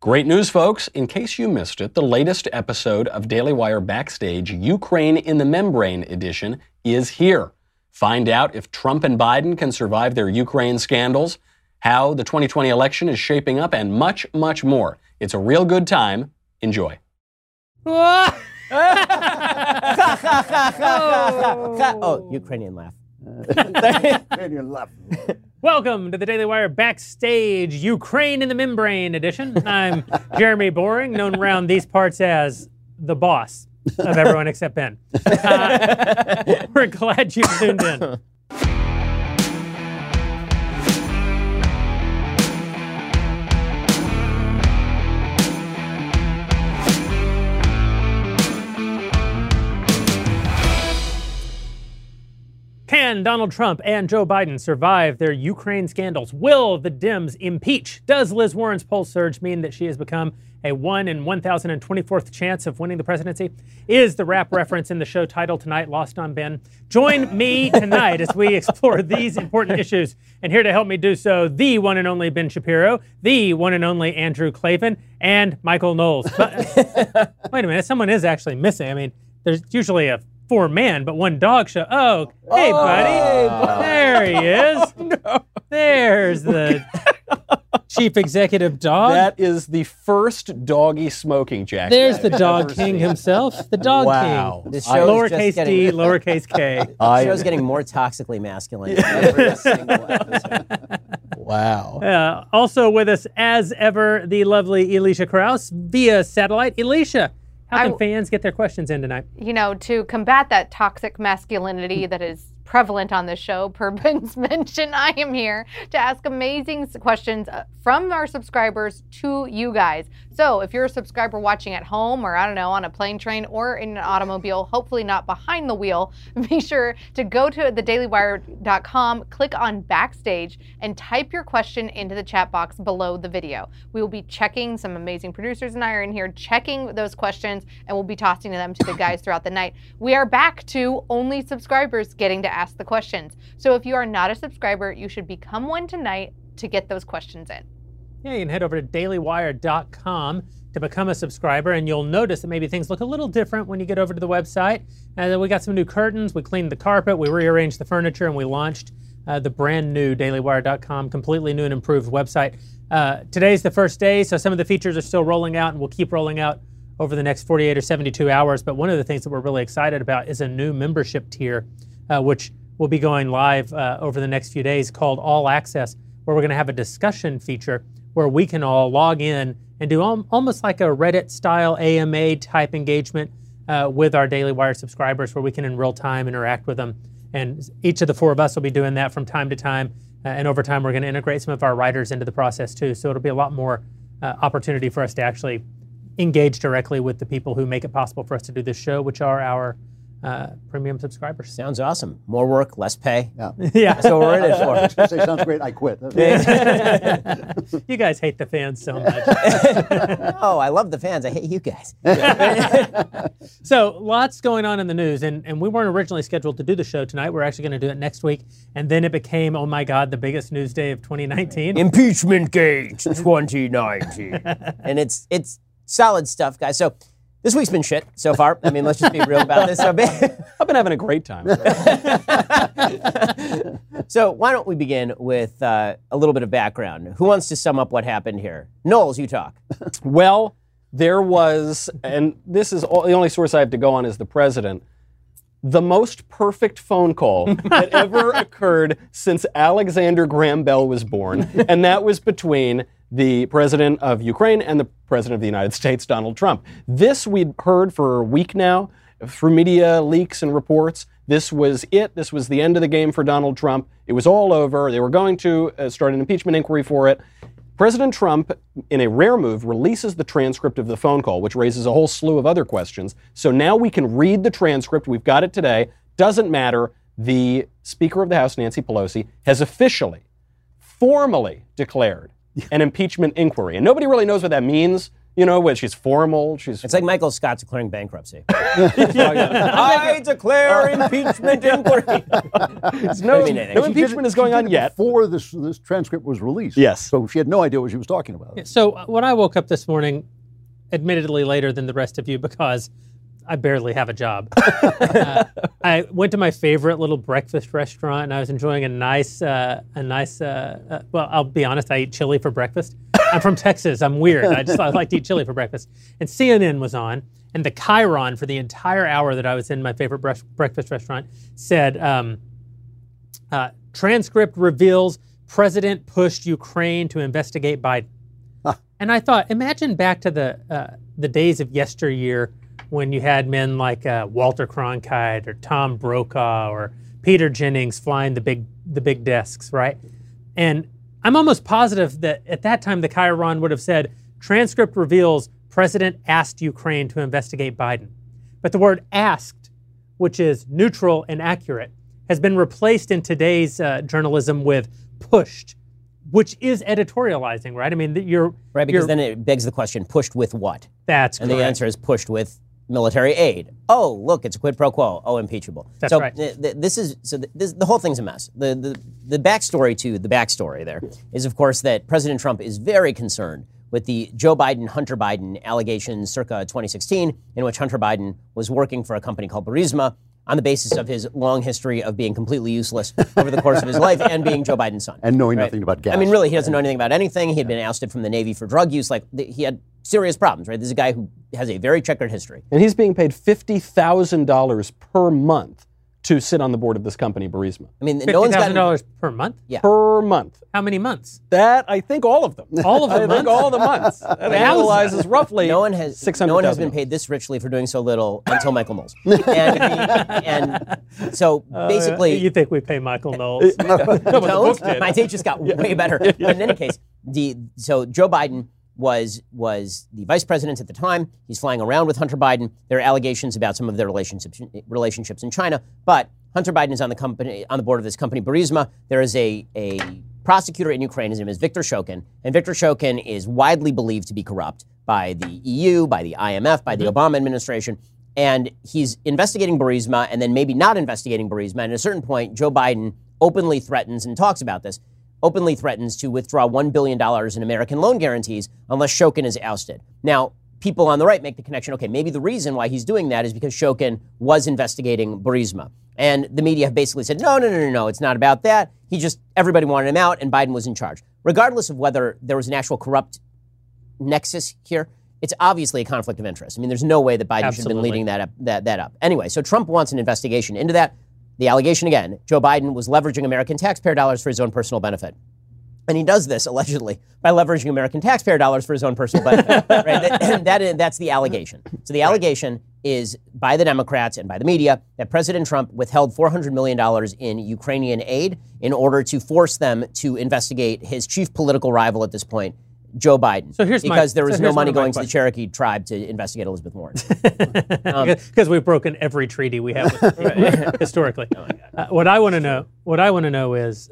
Great news, folks. In case you missed it, the latest episode of Daily Wire Backstage, Ukraine in the Membrane edition, is here. Find out if Trump and Biden can survive their Ukraine scandals, how the 2020 election is shaping up, and much, much more. It's a real good time. Enjoy. Oh, Ukrainian laugh. Ukrainian laugh. Welcome to the Daily Wire Backstage, Ukraine in the Membrane edition. I'm Jeremy Boring, known around these parts as the boss of everyone except Ben. We're glad you tuned in. Can Donald Trump and Joe Biden survive their Ukraine scandals? Will the Dems impeach? Does Liz Warren's poll surge mean that she has become a 1 in 1,024th chance of winning the presidency? Is the rap reference in the show title tonight lost on Ben? Join me tonight as we explore these important issues. And here to help me do so, the one and only Ben Shapiro, the one and only Andrew Klavan, and Michael Knowles. But, wait a minute, someone is actually missing. I mean, there's usually a 4-man, but 1 dog show. Oh, hey, buddy. There he is. No. There's the chief executive dog. That is the first doggy smoking jacket. There's the I've dog ever king seen. himself, the dog Wow. king. This show is Lowercase just getting, d, lowercase k. the show's getting more toxically masculine every single episode. Wow. Also with us, as ever, the lovely Alicia Krause via satellite. Alicia, how can fans get their questions in tonight? You know, to combat that toxic masculinity that is prevalent on the show, per Ben's mention, I am here to ask amazing questions from our subscribers to you guys. So if you're a subscriber watching at home or, I don't know, on a plane, train, or in an automobile, hopefully not behind the wheel, be sure to go to thedailywire.com, click on Backstage, and type your question into the chat box below the video. We will be checking, some amazing producers and I are in here checking those questions, and we'll be tossing them to the guys throughout the night. We are back to only subscribers getting to ask the questions. So if you are not a subscriber, you should become one tonight to get those questions in. Yeah, you can head over to dailywire.com to become a subscriber, and you'll notice that maybe things look a little different when you get over to the website. We got some new curtains, we cleaned the carpet, we rearranged the furniture, and we launched the brand new dailywire.com, completely new and improved website. Today's the first day, so some of the features are still rolling out, and we'll keep rolling out over the next 48 or 72 hours. But one of the things that we're really excited about is a new membership tier, which will be going live over the next few days, called All Access, where we're going to have a discussion feature where we can all log in and do almost like a Reddit-style AMA type engagement with our Daily Wire subscribers, where we can in real time interact with them. And each of the 4 of us will be doing that from time to time. And over time, we're going to integrate some of our writers into the process too. So it'll be a lot more opportunity for us to actually engage directly with the people who make it possible for us to do this show, which are our premium subscribers. Sounds awesome. More work, less pay. Yeah. Yeah. That's what we're in it for. I was gonna say, sounds great. I quit. You guys hate the fans so much. Oh, I love the fans. I hate you guys. So lots going on in the news, and we weren't originally scheduled to do the show tonight. We're actually going to do it next week, and then it became, oh my God, the biggest news day of 2019. Impeachment Gate 2019. And it's solid stuff, guys. So this week's been shit so far. I mean, let's just be real about this. I've been having a great time. So why don't we begin with a little bit of background? Who wants to sum up what happened here? Knowles, you talk. Well, there was, and this is the only source I have to go on is the president, the most perfect phone call that ever occurred since Alexander Graham Bell was born, and that was between the president of Ukraine and the president of the United States, Donald Trump. This we'd heard for a week now through media leaks and reports. This was it. This was the end of the game for Donald Trump. It was all over. They were going to start an impeachment inquiry for it. President Trump, in a rare move, releases the transcript of the phone call, which raises a whole slew of other questions. So now we can read the transcript. We've got it today. Doesn't matter. The Speaker of the House, Nancy Pelosi, has officially, formally declared an impeachment inquiry. And nobody really knows what that means. When she's formal, she's. It's like Michael Scott declaring bankruptcy. I declare impeachment inquiry. no anything. no She impeachment is going on yet. Before this transcript was released. Yes. So she had no idea what she was talking about. So when I woke up this morning, admittedly later than the rest of you because I barely have a job, I went to my favorite little breakfast restaurant and I was enjoying a nice, well, I'll be honest, I eat chili for breakfast. I'm from Texas. I'm weird. I like to eat chili for breakfast. And CNN was on, and the Chiron for the entire hour that I was in my favorite breakfast restaurant said, transcript reveals President pushed Ukraine to investigate Biden. And I thought, imagine back to the days of yesteryear when you had men like Walter Cronkite or Tom Brokaw or Peter Jennings flying the big desks, right? And I'm almost positive that at that time the Chiron would have said, transcript reveals President asked Ukraine to investigate Biden. But the word asked, which is neutral and accurate, has been replaced in today's journalism with pushed, which is editorializing, right? I mean, Right, because then it begs the question, pushed with what? That's And correct. the answer is pushed with military aid. Oh, look, it's a quid pro quo. Oh, impeachable. That's so right. The whole thing's a mess. The backstory to the backstory there is, of course, that President Trump is very concerned with the Joe Biden, Hunter Biden allegations circa 2016, in which Hunter Biden was working for a company called Burisma on the basis of his long history of being completely useless over the course of his life and being Joe Biden's son. And knowing nothing about gas. I mean, really, he doesn't know anything about anything. He had been ousted from the Navy for drug use. He had serious problems, right? This is a guy who has a very checkered history. And he's being paid $50,000 per month to sit on the board of this company, Burisma. I mean, no one's gotten... $50,000 per month? Yeah. Per month. How many months? That, I think all of them. All of the I think months? all the months. That analyzes roughly No one has $600,000. been paid this richly for doing so little until Michael Knowles. and so basically... You think we pay Michael Knowles? Don't. My take just got way better. But in any case, so Joe Biden was the vice president at the time. He's flying around with Hunter Biden. There are allegations about some of their relationships in China, but Hunter Biden is on the board of this company, Burisma. There is a prosecutor in Ukraine. His name is Viktor Shokin, and Viktor Shokin is widely believed to be corrupt by the EU, by the IMF, by the Obama administration. And he's investigating Burisma and then maybe not investigating Burisma. And at a certain point, Joe Biden openly threatens and talks about this, openly threatens to withdraw $1 billion in American loan guarantees unless Shokin is ousted. Now, people on the right make the connection, okay, maybe the reason why he's doing that is because Shokin was investigating Burisma. And the media have basically said, no, it's not about that. Everybody wanted him out and Biden was in charge. Regardless of whether there was an actual corrupt nexus here, it's obviously a conflict of interest. I mean, there's no way that Biden should have been leading that up. Anyway, so Trump wants an investigation into that. The allegation again, Joe Biden was leveraging American taxpayer dollars for his own personal benefit. And he does this, allegedly, by leveraging American taxpayer dollars for his own personal benefit. Right? That's the allegation. So the allegation is by the Democrats and by the media that President Trump withheld $400 million in Ukrainian aid in order to force them to investigate his chief political rival at this point, Joe Biden. Because there was no money going to the Cherokee tribe to investigate Elizabeth Warren. Because we've broken every treaty we have with historically. What I want to know is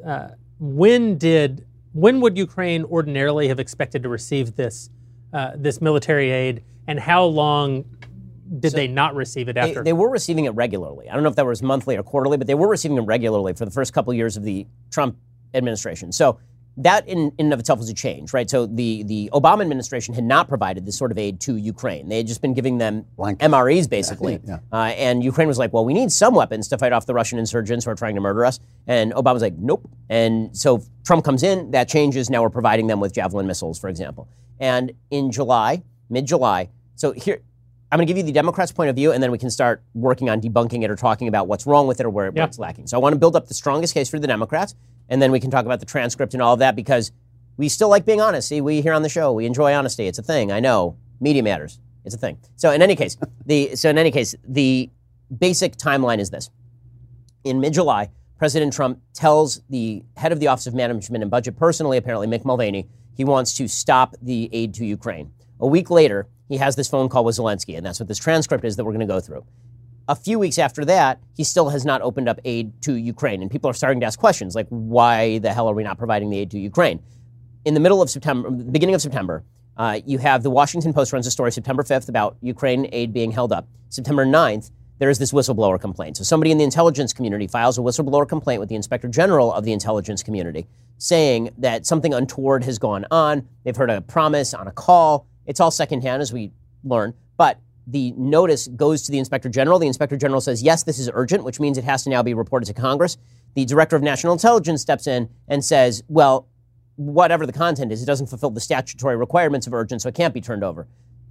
when would Ukraine ordinarily have expected to receive this military aid, and how long did they not receive it after? They were receiving it regularly. I don't know if that was monthly or quarterly, but they were receiving it regularly for the first couple years of the Trump administration. So that in and of itself was a change, right? So the Obama administration had not provided this sort of aid to Ukraine. They had just been giving them MREs, basically. Yeah. And Ukraine was like, well, we need some weapons to fight off the Russian insurgents who are trying to murder us. And Obama was like, nope. And so Trump comes in, that changes. Now we're providing them with Javelin missiles, for example. And in July, mid-July, so here, I'm going to give you the Democrats' point of view, and then we can start working on debunking it or talking about what's wrong with it or where it's lacking. So I want to build up the strongest case for the Democrats, and then we can talk about the transcript and all of that, because we still like being honest. See, we here on the show, we enjoy honesty. It's a thing. I know. Media matters. It's a thing. So in any case, the basic timeline is this. In mid-July, President Trump tells the head of the Office of Management and Budget, personally, apparently, Mick Mulvaney, he wants to stop the aid to Ukraine. A week later, he has this phone call with Zelensky, and that's what this transcript is that we're going to go through. A few weeks after that, he still has not opened up aid to Ukraine, and people are starting to ask questions like, why the hell are we not providing the aid to Ukraine? In the middle of September, beginning of September, You have the Washington Post runs a story September 5th about Ukraine aid being held up. September 9th, there is this whistleblower complaint. So somebody in the intelligence community files a whistleblower complaint with the Inspector General of the intelligence community saying that something untoward has gone on. They've heard a promise on a call. It's all secondhand, as we learn. But the notice goes to the Inspector General. The Inspector General says, yes, this is urgent, which means it has to now be reported to Congress. The Director of National Intelligence steps in and says, well, whatever the content is, it doesn't fulfill the statutory requirements of urgent, so it can't be turned over.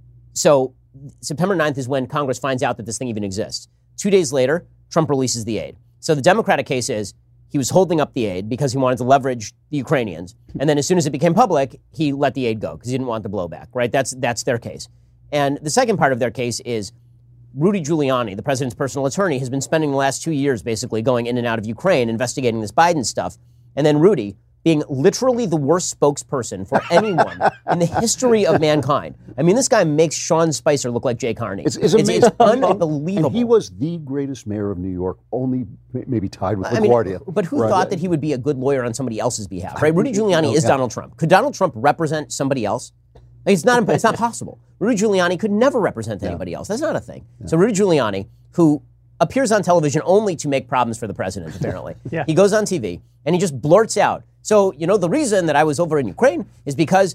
So September 9th is when Congress finds out that this thing even exists. 2 days later, Trump releases the aid. So the Democratic case is he was holding up the aid because he wanted to leverage the Ukrainians. And then as soon as it became public, he let the aid go because he didn't want the blowback, right? That's their case. And the second part of their case is Rudy Giuliani, the president's personal attorney, has been spending the last 2 years basically going in and out of Ukraine, investigating this Biden stuff. And then Rudy, being literally the worst spokesperson for anyone in the history of mankind. I mean, this guy makes Sean Spicer look like Jay Carney. It's amazing. It's unbelievable. And he was the greatest mayor of New York, only maybe tied with LaGuardia. But who thought that he would be a good lawyer on somebody else's behalf, right? Rudy Giuliani is Donald Trump. Could Donald Trump represent somebody else? Like, it's not possible. Rudy Giuliani could never represent anybody else. That's not a thing. So Rudy Giuliani, who appears on television only to make problems for the president, apparently. He goes on TV and he just blurts out, so, the reason that I was over in Ukraine is because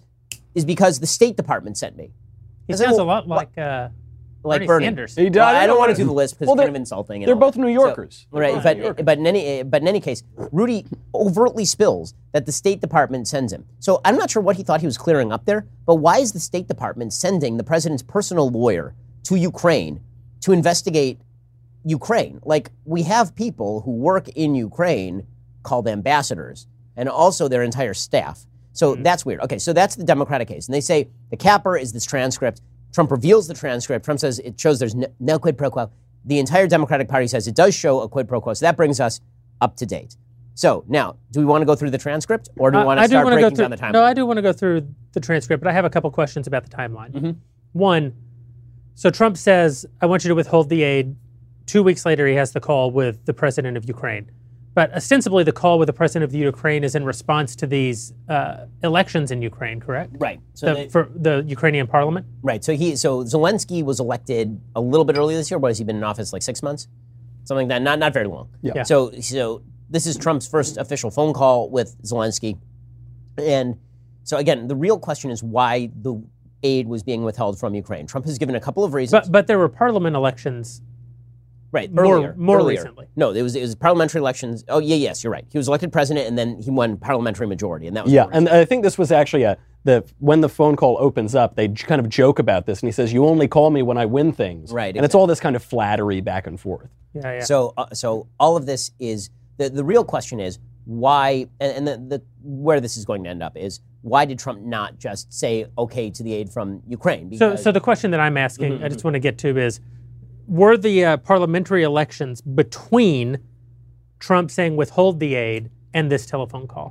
the State Department sent me. He sounds a lot like Bernie Sanders. Well, I don't want to do the list because it's kind of insulting. They're both New Yorkers. So, right, but in any case, Rudy overtly spills that the State Department sends him. So I'm not sure what he thought he was clearing up there, but why is the State Department sending the president's personal lawyer to Ukraine to investigate Ukraine? Like, we have people who work in Ukraine called ambassadors, and also their entire staff. So that's weird. Okay, so that's the Democratic case. And they say the capper is this transcript. Trump reveals the transcript. Trump says it shows there's no quid pro quo. The entire Democratic Party says it does show a quid pro quo. So that brings us up to date. So now, do we want to go through the transcript, or do we want to start breaking down the timeline? No, I do want to go through the transcript, but I have a couple questions about the timeline. One, so Trump says, I want you to withhold the aid. 2 weeks later, he has the call with the president of Ukraine. But ostensibly, the call with the president of the Ukraine is in response to these elections in Ukraine, correct? Right. So for the Ukrainian parliament? Right. So Zelensky was elected a little bit earlier this year. What has he been in office, like 6 months? Something like that. Not very long. Yeah. So this is Trump's first official phone call with Zelensky. And so again, the real question is why the aid was being withheld from Ukraine. Trump has given a couple of reasons. But there were parliament elections. Right, more earlier. recently. No, it was parliamentary elections. Oh, yes, you're right. He was elected president, and then he won parliamentary majority, and that was and I think this was actually when the phone call opens up, they kind of joke about this, and he says, "You only call me when I win things." Right, and it's all this kind of flattery back and forth. Yeah. So all of this is the real question is why, and the where this is going to end up is why did Trump not just say okay to the aid from Ukraine? Because, so the question that I'm asking, I just want to get to is, were the parliamentary elections between Trump saying withhold the aid and this telephone call?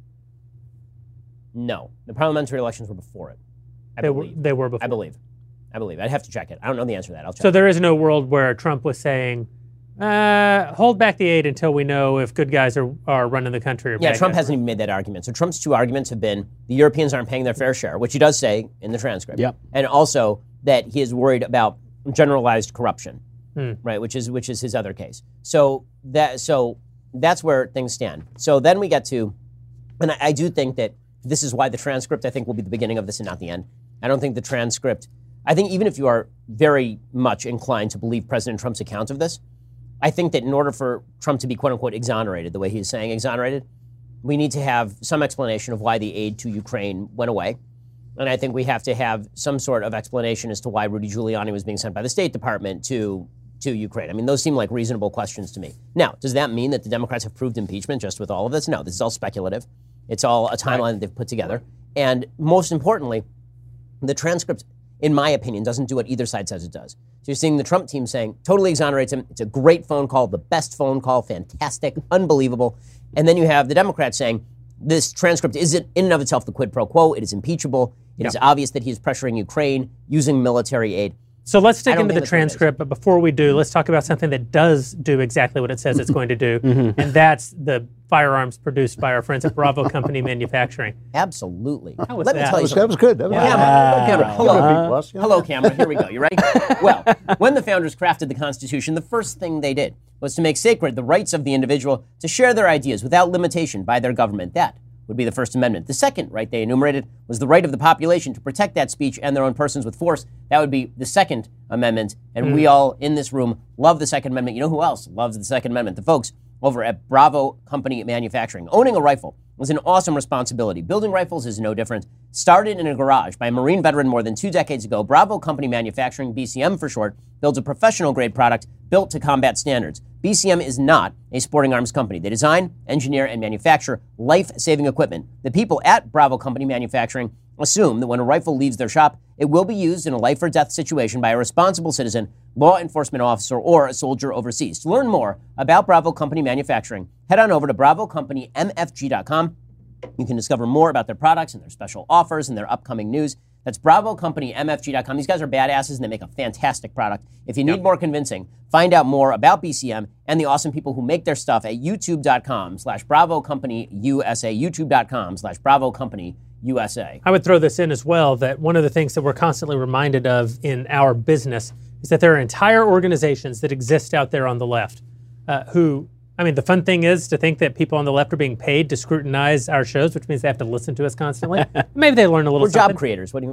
No. The parliamentary elections were before it. They were before. I believe. I'd have to check it. I don't know the answer to that. I'll check. So there is no world where Trump was saying, hold back the aid until we know if good guys are running the country or bad Trump guys. hasn't even made that argument. So Trump's two arguments have been the Europeans aren't paying their fair share, which he does say in the transcript. Yep. And also that he is worried about generalized corruption, right? Which is his other case. So that's where things stand. So then we get to, and I do think that this is why the transcript, I think, will be the beginning of this and not the end. I don't think the transcript, I think even if you are very much inclined to believe President Trump's account of this, I think that in order for Trump to be quote unquote exonerated, the way he's saying exonerated, we need to have some explanation of why the aid to Ukraine went away. And I think we have to have some sort of explanation as to why Rudy Giuliani was being sent by the State Department to Ukraine. I mean, those seem like reasonable questions to me. Now, does that mean that the Democrats have proved impeachment just with all of this? No, this is all speculative. It's all a timeline that they've put together. And most importantly, the transcript, in my opinion, doesn't do what either side says it does. So you're seeing the Trump team saying, totally exonerates him. It's a great phone call, the best phone call, fantastic, unbelievable. And then you have the Democrats saying, this transcript isn't in and of itself the quid pro quo. It is impeachable. It is obvious that he is pressuring Ukraine using military aid. So let's dig don't into think the that's what it is. transcript, but before we do, let's talk about something that does do exactly what it says it's going to do, and that's the firearms produced by our friends at Bravo Company Manufacturing. Absolutely. was Let me that? tell you That something. was good. That was Camera. Hello. B+, yeah. Hello, camera. Here we go. You ready? Well, when the founders crafted the Constitution, the first thing they did was to make sacred the rights of the individual to share their ideas without limitation by their government. That would be the First Amendment. The second right they enumerated was the right of the population to protect that speech and their own persons with force. That would be the Second Amendment. And we all in this room love the Second Amendment. You know who else loves the Second Amendment? The folks over at Bravo Company Manufacturing. Owning a rifle was an awesome responsibility. Building rifles is no different. Started in a garage by a Marine veteran more than 2 decades ago, Bravo Company Manufacturing, BCM for short, builds a professional-grade product built to combat standards. BCM is not a sporting arms company. They design, engineer, and manufacture life-saving equipment. The people at Bravo Company Manufacturing assume that when a rifle leaves their shop, it will be used in a life-or-death situation by a responsible citizen, law enforcement officer, or a soldier overseas. To learn more about Bravo Company Manufacturing, head on over to BravoCompanyMFG.com. You can discover more about their products and their special offers and their upcoming news. That's BravoCompanyMFG.com. These guys are badasses and they make a fantastic product. If you need more convincing, find out more about BCM and the awesome people who make their stuff at YouTube.com/BravoCompanyUSA. YouTube.com/BravoCompanyUSA. I would throw this in as well, that one of the things that we're constantly reminded of in our business is that there are entire organizations that exist out there on the left the fun thing is to think that people on the left are being paid to scrutinize our shows, which means they have to listen to us constantly. Maybe they learn a little We're something. job creators. What do you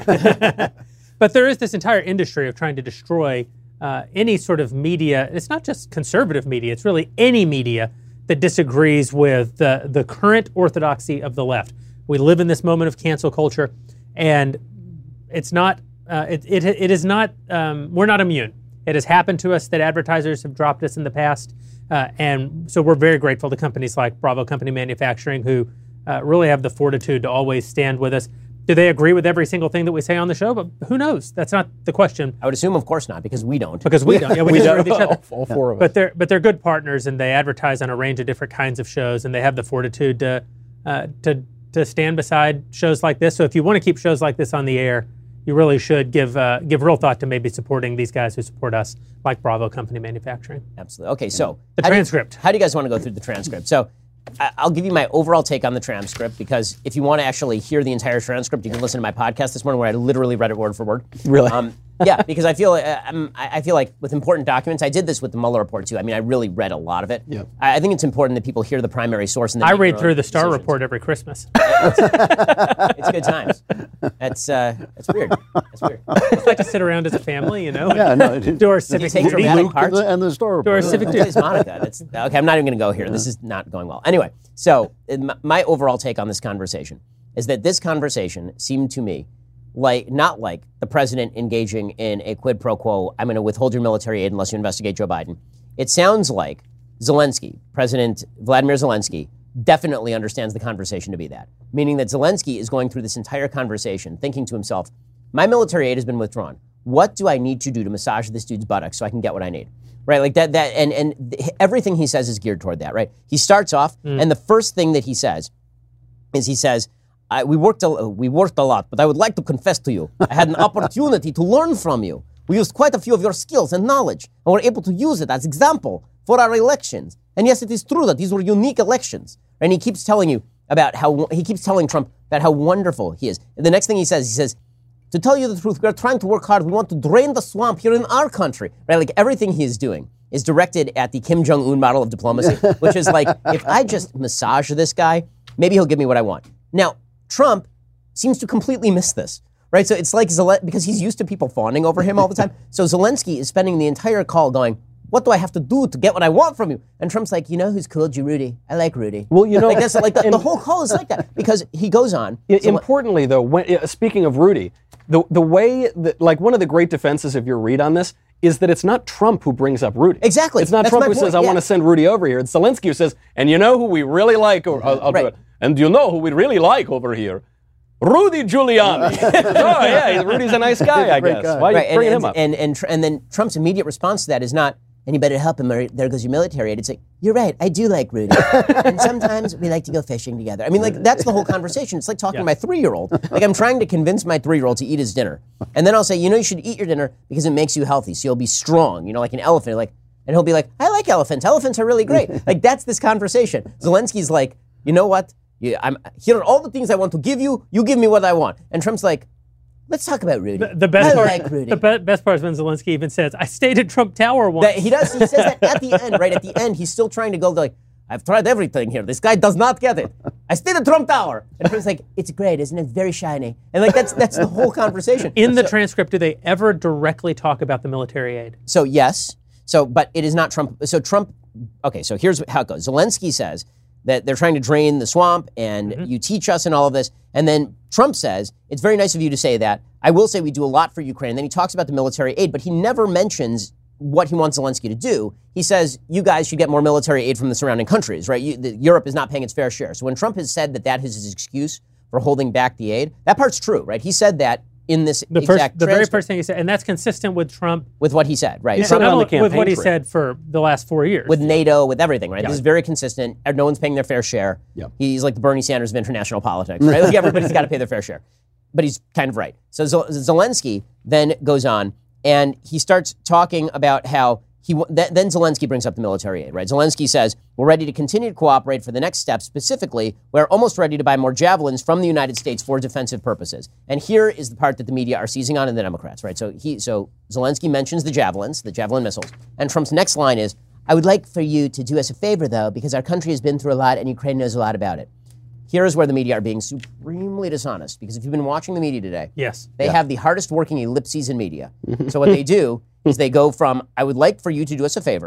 But there is this entire industry of trying to destroy any sort of media. It's not just conservative media. It's really any media that disagrees with the current orthodoxy of the left. We live in this moment of cancel culture, and it's not. It is not. We're not immune. It has happened to us that advertisers have dropped us in the past, and so we're very grateful to companies like Bravo Company Manufacturing who really have the fortitude to always stand with us. Do they agree with every single thing that we say on the show? But who knows? That's not the question. I would assume, of course not, because we don't. Because we don't. Yeah, we disagree with each other. All four of us. But they're good partners, and they advertise on a range of different kinds of shows, and they have the fortitude to stand beside shows like this. So if you want to keep shows like this on the air, you really should give real thought to maybe supporting these guys who support us, like Bravo Company Manufacturing. Absolutely. Okay, so The transcript. How do you guys want to go through the transcript? So I'll give you my overall take on the transcript, because if you want to actually hear the entire transcript, you can listen to my podcast this morning where I literally read it word for word. Really? Yeah, because I feel like with important documents, I did this with the Mueller report too. I mean, I really read a lot of it. Yep. I think it's important that people hear the primary source. And I read through the Starr report every Christmas. It's good times. That's weird. That's weird. It's like to sit around as a family, Yeah, no. do our civic take duty. dramatic Luke parts? and the Star Do our Report. civic duty. Please, Monica. Okay, I'm not even going to go here. This is not going well. Anyway, so my overall take on this conversation is that this conversation seemed to me not like the president engaging in a quid pro quo, I'm going to withhold your military aid unless you investigate Joe Biden. It sounds like Zelensky, President Vladimir Zelensky, definitely understands the conversation to be that. Meaning that Zelensky is going through this entire conversation thinking to himself, my military aid has been withdrawn. What do I need to do to massage this dude's buttocks so I can get what I need? Right, like that, and everything he says is geared toward that, right? He starts off, and the first thing that he says is we worked a lot, but I would like to confess to you, I had an opportunity to learn from you. We used quite a few of your skills and knowledge, and were able to use it as example for our elections. And yes, it is true that these were unique elections. And he keeps telling you about he keeps telling Trump about how wonderful he is. And the next thing he says, to tell you the truth, we are trying to work hard. We want to drain the swamp here in our country. Right? Like everything he is doing is directed at the Kim Jong-un model of diplomacy, which is like, if I just massage this guy, maybe he'll give me what I want. Now, Trump seems to completely miss this, right? So it's like because he's used to people fawning over him all the time. So Zelensky is spending the entire call going, what do I have to do to get what I want from you? And Trump's like, you know who's cool? Rudy. I like Rudy. Well, you know, like that's like the whole call is like that, because he goes on. Importantly, though, speaking of Rudy, the way that, like, one of the great defenses of your read on this is that it's not Trump who brings up Rudy. Exactly. It's not That's Trump my who says, point, I yeah. want to send Rudy over here. It's Zelensky who says, and you know who we really like? Or I'll do Right. it. And you know who we really like over here? Rudy Giuliani. Oh, yeah, Rudy's a nice guy, I guess. guy. Why are you Right, bringing him up? and then Trump's immediate response to that is not, and you better help him or there goes your military aid. It's like, you're right, I do like Rudy. And sometimes we like to go fishing together. I mean, like, that's the whole conversation. It's like talking to my 3-year-old. Like, I'm trying to convince my 3-year-old to eat his dinner. And then I'll say, you should eat your dinner because it makes you healthy, so you'll be strong, like an elephant. Like, and he'll be like, I like elephants. Elephants are really great. Like, that's this conversation. Zelensky's like, you know what? Here are all the things I want to give you. You give me what I want. And Trump's like, let's talk about Rudy. The best part, like Rudy. The best part is when Zelensky even says, I stayed at Trump Tower once. He does. He says that at the end, right? At the end, he's still trying to go like, I've tried everything here. This guy does not get it. I stayed at Trump Tower. And Trump's like, it's great, isn't it? Very shiny. And like that's the whole conversation. In the transcript, do they ever directly talk about the military aid? So yes. So, but it is not Trump. So Trump, okay, so here's how it goes. Zelensky says that they're trying to drain the swamp and you teach us and all of this. And then Trump says, it's very nice of you to say that. I will say we do a lot for Ukraine. And then he talks about the military aid, but he never mentions what he wants Zelensky to do. He says, you guys should get more military aid from the surrounding countries, right? Europe is not paying its fair share. So when Trump has said that is his excuse for holding back the aid, that part's true, right? He said that in this the very first thing he said, and that's consistent with Trump. With what he said, right? Trump on the campaign with what he trail. said for the last 4 years. With NATO, with everything, right? Yeah. This is very consistent. No one's paying their fair share. Yep. He's like the Bernie Sanders of international politics, right? Like everybody's got to pay their fair share. But he's kind of right. So Zelensky then goes on and he starts talking about how then Zelensky brings up the military aid, right? Zelensky says, we're ready to continue to cooperate for the next step. Specifically, we're almost ready to buy more javelins from the United States for defensive purposes. And here is the part that the media are seizing on, and the Democrats, right? So Zelensky mentions the javelin missiles. And Trump's next line is, I would like for you to do us a favor, though, because our country has been through a lot and Ukraine knows a lot about it. Here is where the media are being supremely dishonest, because if you've been watching the media today, yes, they have the hardest working ellipses in media. So what they do is they go from, I would like for you to do us a favor, ...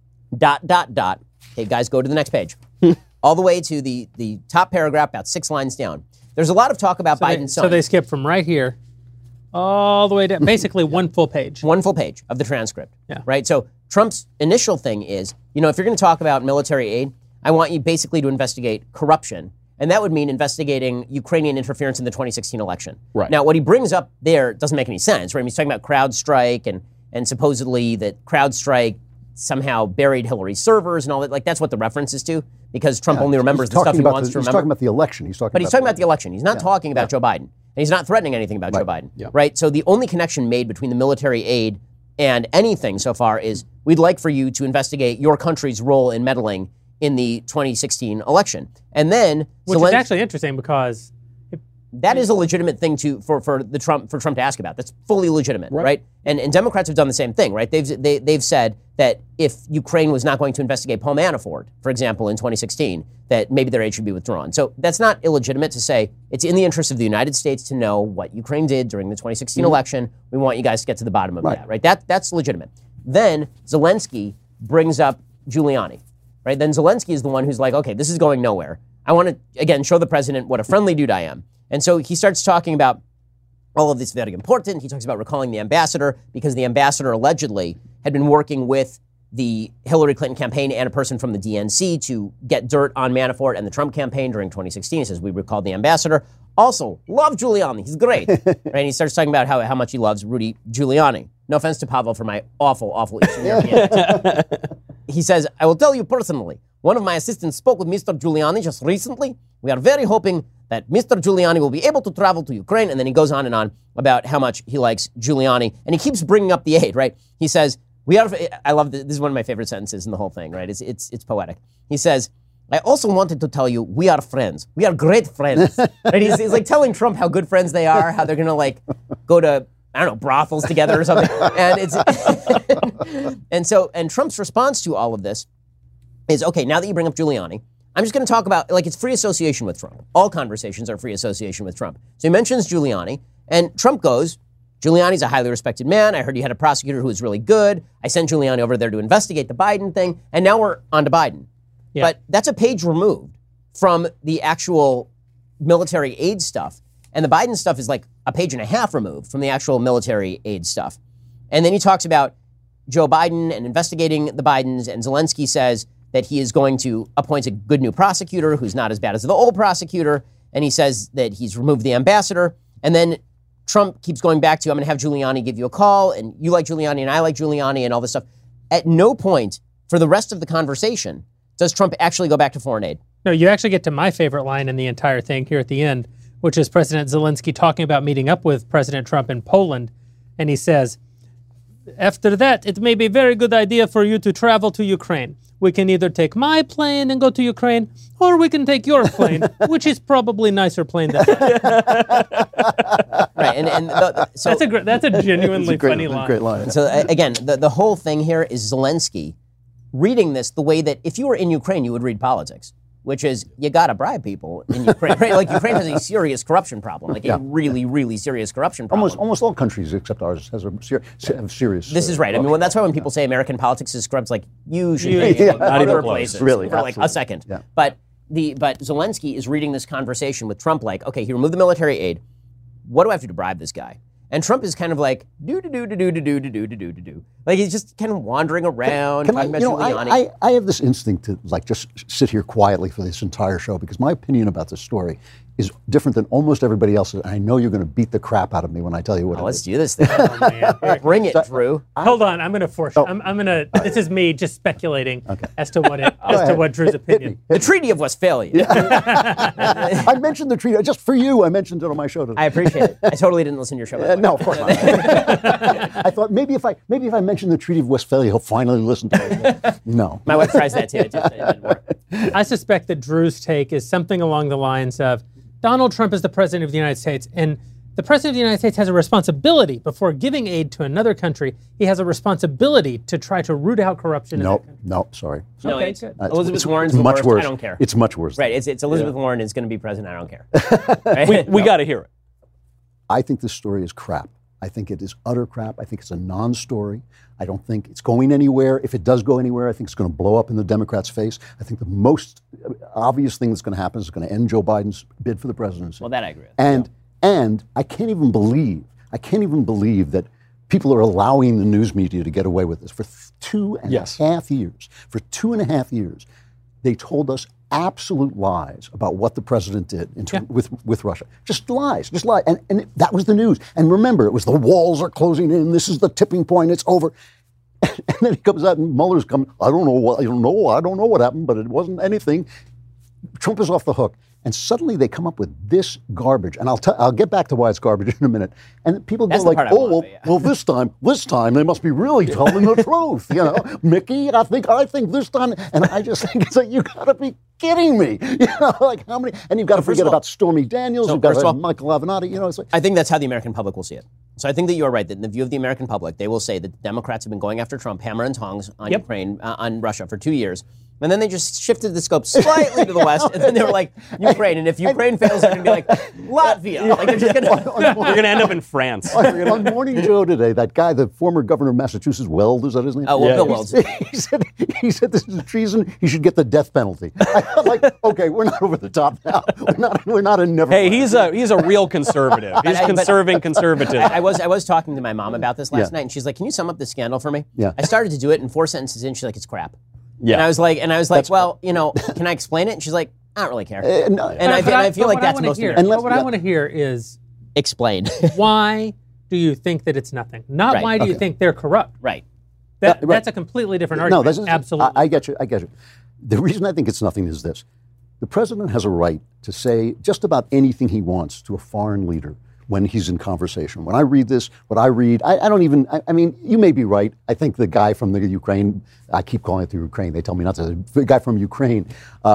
Okay, guys, go to the next page. All the way to the top paragraph, about 6 lines down. There's a lot of talk about Biden's son. So they skip from right here all the way down, basically one full page. One full page of the transcript, Yeah. right? So Trump's initial thing is, if you're going to talk about military aid, I want you basically to investigate corruption. And that would mean investigating Ukrainian interference in the 2016 election. Right. Now, what he brings up there doesn't make any sense, right? I mean, he's talking about CrowdStrike and supposedly that CrowdStrike somehow buried Hillary's servers and all that. Like, that's what the reference is to, because Trump only remembers the stuff he wants to remember. He's talking about the election. He's talking about the election. He's not talking about Joe Biden. And he's not threatening anything about Joe Biden, right? So the only connection made between the military aid and anything so far is, we'd like for you to investigate your country's role in meddling in the 2016 election. And then Which is actually interesting because that is a legitimate thing for Trump to ask about. That's fully legitimate, right? And Democrats have done the same thing, right? They've said that if Ukraine was not going to investigate Paul Manafort, for example, in 2016, that maybe their aid should be withdrawn. So that's not illegitimate to say it's in the interest of the United States to know what Ukraine did during the 2016 election. We want you guys to get to the bottom of that, right? That's legitimate. Then Zelensky brings up Giuliani, right? Then Zelensky is the one who's like, okay, this is going nowhere. I want to, again, show the president what a friendly dude I am. And so he starts talking about all of this very important. He talks about recalling the ambassador because the ambassador allegedly had been working with the Hillary Clinton campaign and a person from the DNC to get dirt on Manafort and the Trump campaign during 2016. He says, we recalled the ambassador. Also, love Giuliani. He's great. Right? And he starts talking about how much he loves Rudy Giuliani. No offense to Pavel for my awful Eastern European accent. He says, I will tell you personally, one of my assistants spoke with Mr. Giuliani just recently. We are very hoping that Mr. Giuliani will be able to travel to Ukraine. And then he goes on and on about how much he likes Giuliani. And he keeps bringing up the aid, right? He says, I love this. This is one of my favorite sentences in the whole thing, right? It's poetic. He says, I also wanted to tell you, we are friends. We are great friends. Right? He's like telling Trump how good friends they are, how they're going to like go to, I don't know, brothels together or something. And it's and Trump's response to all of this is, okay, now that you bring up Giuliani, I'm just going to talk about, like, it's free association with Trump. All conversations are free association with Trump. So he mentions Giuliani, and Trump goes, Giuliani's a highly respected man. I heard you had a prosecutor who was really good. I sent Giuliani over there to investigate the Biden thing, and now we're on to Biden. Yeah. But that's a page removed from the actual military aid stuff. And the Biden stuff is like a page and a half removed from the actual military aid stuff. And then he talks about Joe Biden and investigating the Bidens, and Zelensky says that he is going to appoint a good new prosecutor who's not as bad as the old prosecutor, and he says that he's removed the ambassador. And then Trump keeps going back to, I'm going to have Giuliani give you a call, and you like Giuliani, and I like Giuliani, and all this stuff. at no point for the rest of the conversation does Trump actually go back to foreign aid. No, you actually get to my favorite line in the entire thing here at the end, which is President Zelensky talking about meeting up with President Trump in Poland. And he says, after that, it may be a very good idea for you to travel to Ukraine. We can either take my plane and go to Ukraine, or we can take your plane, which is probably a nicer plane than Right, so that's a genuinely funny line. Great line. So again, the whole thing here is Zelensky reading this the way that if you were in Ukraine, you would read politics, which is you got to bribe people in Ukraine. Right? Like Ukraine has a serious corruption problem, like a really, really serious corruption problem. Almost all countries except ours have serious. This is right. I mean, that's why when people say American politics is corrupt, it's like you should be in not even other close. places Really, for like a second. Yeah. But Zelensky is reading this conversation with Trump like, okay, he removed the military aid. What do I have to do to bribe this guy? And Trump is kind of like do. Like he's just kind of wandering around. I have this instinct to like just sit here quietly for this entire show because my opinion about this story is different than almost everybody else's. I know you're going to beat the crap out of me when I tell you what. Let's do this thing. Bring it, Drew. Hold on, I'm going to force. I'm going to. This is me just speculating as to what Drew's opinion. The Treaty of Westphalia. I mentioned the treaty just for you. I mentioned it on my show today. I appreciate it. I totally didn't listen to your show. No, of course not. I thought maybe if I mention the Treaty of Westphalia, he'll finally listen to it. No. My wife tries that too. It didn't work. I suspect that Drew's take is something along the lines of Donald Trump is the president of the United States, and the president of the United States has a responsibility before giving aid to another country. He has a responsibility to try to root out corruption. No, sorry. No, Okay, it's good. Elizabeth Warren's the much worst. worse. I don't care. It's much worse. Right. It's Elizabeth Warren is going to be president. I don't care. Right? We got to hear it. I think this story is crap. I think it is utter crap. I think it's a non-story. I don't think it's going anywhere. If it does go anywhere, I think it's going to blow up in the Democrats' face. I think the most obvious thing that's going to happen is it's going to end Joe Biden's bid for the presidency. Well, that I agree with. And I can't even believe that people are allowing the news media to get away with this. For 2.5 years, they told us absolute lies about what the president did with Russia. Just lies. And that was the news. And remember, it was the walls are closing in. This is the tipping point. It's over. And then he comes out and Mueller's coming. I don't know what happened, but it wasn't anything. Trump is off the hook. And suddenly they come up with this garbage. And I'll get back to why it's garbage in a minute. And people go like, well, this time they must be really telling the truth. You know, Mickey, I think this time. And I just think it's like, you got to be kidding me. You know, like how many? And you've got to forget about Stormy Daniels. You've got to have Michael Avenatti. You know, it's like. I think that's how the American public will see it. So I think that you're right, that in the view of the American public, they will say that the Democrats have been going after Trump, hammer and tongs on Ukraine, on Russia for 2 years. And then they just shifted the scope slightly to the west, and then they were like, Ukraine. And if Ukraine fails, they're going to be like, Latvia. Like they're just going to... We're going to end up in France. On Morning Joe today, that guy, the former governor of Massachusetts, Weld, is that his name? Oh, well, Bill Weld. He said this is treason. He should get the death penalty. I'm like, okay, we're not over the top now. We're not in never. Hey, he's a real conservative. He's conserving conservatism. I was talking to my mom about this last night, and she's like, can you sum up the scandal for me? Yeah. I started to do it, and 4 sentences in, she's like, it's crap. Yeah. And I was like, well, you know, can I explain it? And she's like, I don't really care. No. And I feel like that's most American. What I want to hear is explain. Why do you think that it's nothing? Not why do you think they're corrupt? Right. That's a completely different argument. No, absolutely. I get you. The reason I think it's nothing is this. The president has a right to say just about anything he wants to a foreign leader when he's in conversation. When I read this, I mean, you may be right. I think the guy from the Ukraine, I keep calling it the Ukraine, they tell me not to, the guy from Ukraine,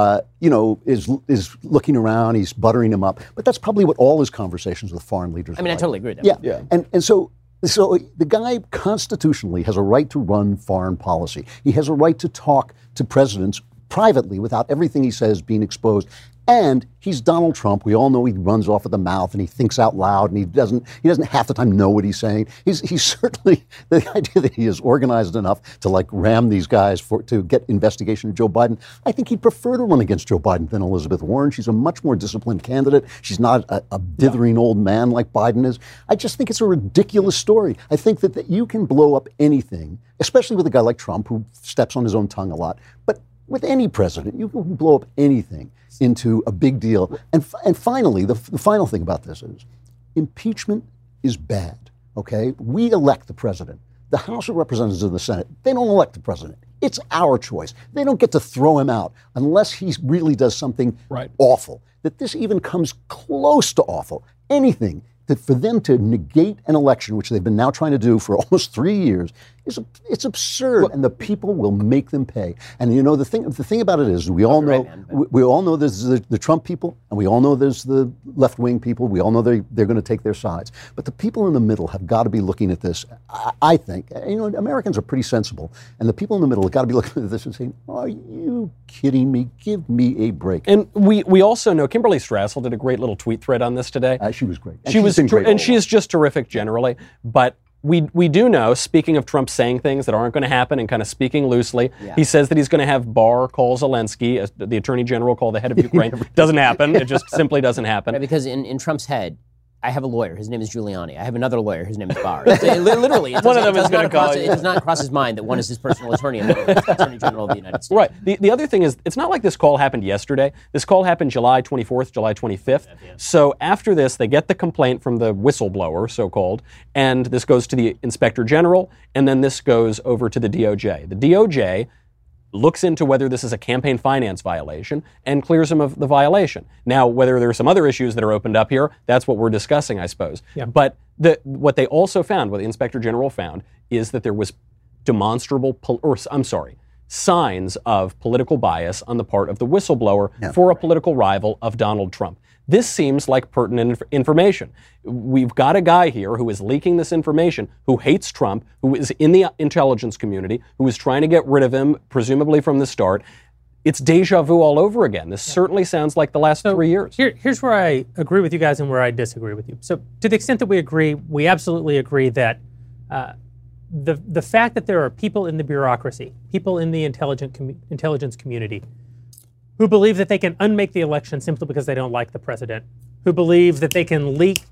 is looking around, he's buttering him up. But that's probably what all his conversations with foreign leaders are like. I totally agree with that. Yeah. And so the guy constitutionally has a right to run foreign policy. He has a right to talk to presidents privately without everything he says being exposed. And he's Donald Trump. We all know he runs off at the mouth and he thinks out loud and he doesn't half the time know what he's saying. He's certainly, the idea that he is organized enough to like ram these guys to get investigation of Joe Biden. I think he'd prefer to run against Joe Biden than Elizabeth Warren. She's a much more disciplined candidate. She's not a dithering old man like Biden is. I just think it's a ridiculous story. I think that you can blow up anything, especially with a guy like Trump who steps on his own tongue a lot. But with any president, you can blow up anything into a big deal. And finally, the final thing about this is impeachment is bad, okay? We elect the president. the House of Representatives and the Senate, they don't elect the president. It's our choice. They don't get to throw him out unless he really does something awful. That this even comes close to awful, anything that for them to negate an election, which they've been now trying to do for almost 3 years, it's absurd, and the people will make them pay. And you know the thing about it is we all know there's the Trump people, and we all know there's the left-wing people. We all know they're going to take their sides. But the people in the middle have got to be looking at this. I think Americans are pretty sensible, and the people in the middle have got to be looking at this and saying, "Are you kidding me? Give me a break." And we also know Kimberly Strassel did a great little tweet thread on this today. She was great. And she is just terrific generally, but. We do know, speaking of Trump saying things that aren't going to happen and kind of speaking loosely, he says that he's going to have Barr call Zelensky, the Attorney General call the head of Ukraine. Doesn't happen. It just simply doesn't happen. Right, because in Trump's head, I have a lawyer. His name is Giuliani. I have another lawyer. His name is Barr. Literally, one of them is going to call you. It does not cross his mind that one is his personal attorney and the other is the Attorney General of the United States. Right. The other thing is, it's not like this call happened yesterday. This call happened July 24th, July 25th. So after this, they get the complaint from the whistleblower, so-called, and this goes to the Inspector General, and then this goes over to the DOJ. The DOJ looks into whether this is a campaign finance violation and clears him of the violation. Now, whether there are some other issues that are opened up here, that's what we're discussing, I suppose. Yeah. But what they also found, what the Inspector General found, is that there was signs of political bias on the part of the whistleblower for a political rival of Donald Trump. This seems like pertinent information. We've got a guy here who is leaking this information, who hates Trump, who is in the intelligence community, who is trying to get rid of him, presumably from the start. It's deja vu all over again. This certainly sounds like the last 3 years. Here's where I agree with you guys and where I disagree with you. So to the extent that we agree, we absolutely agree that the fact that there are people in the bureaucracy, people in the intelligence community, who believe that they can unmake the election simply because they don't like the president, who believe that they can leak.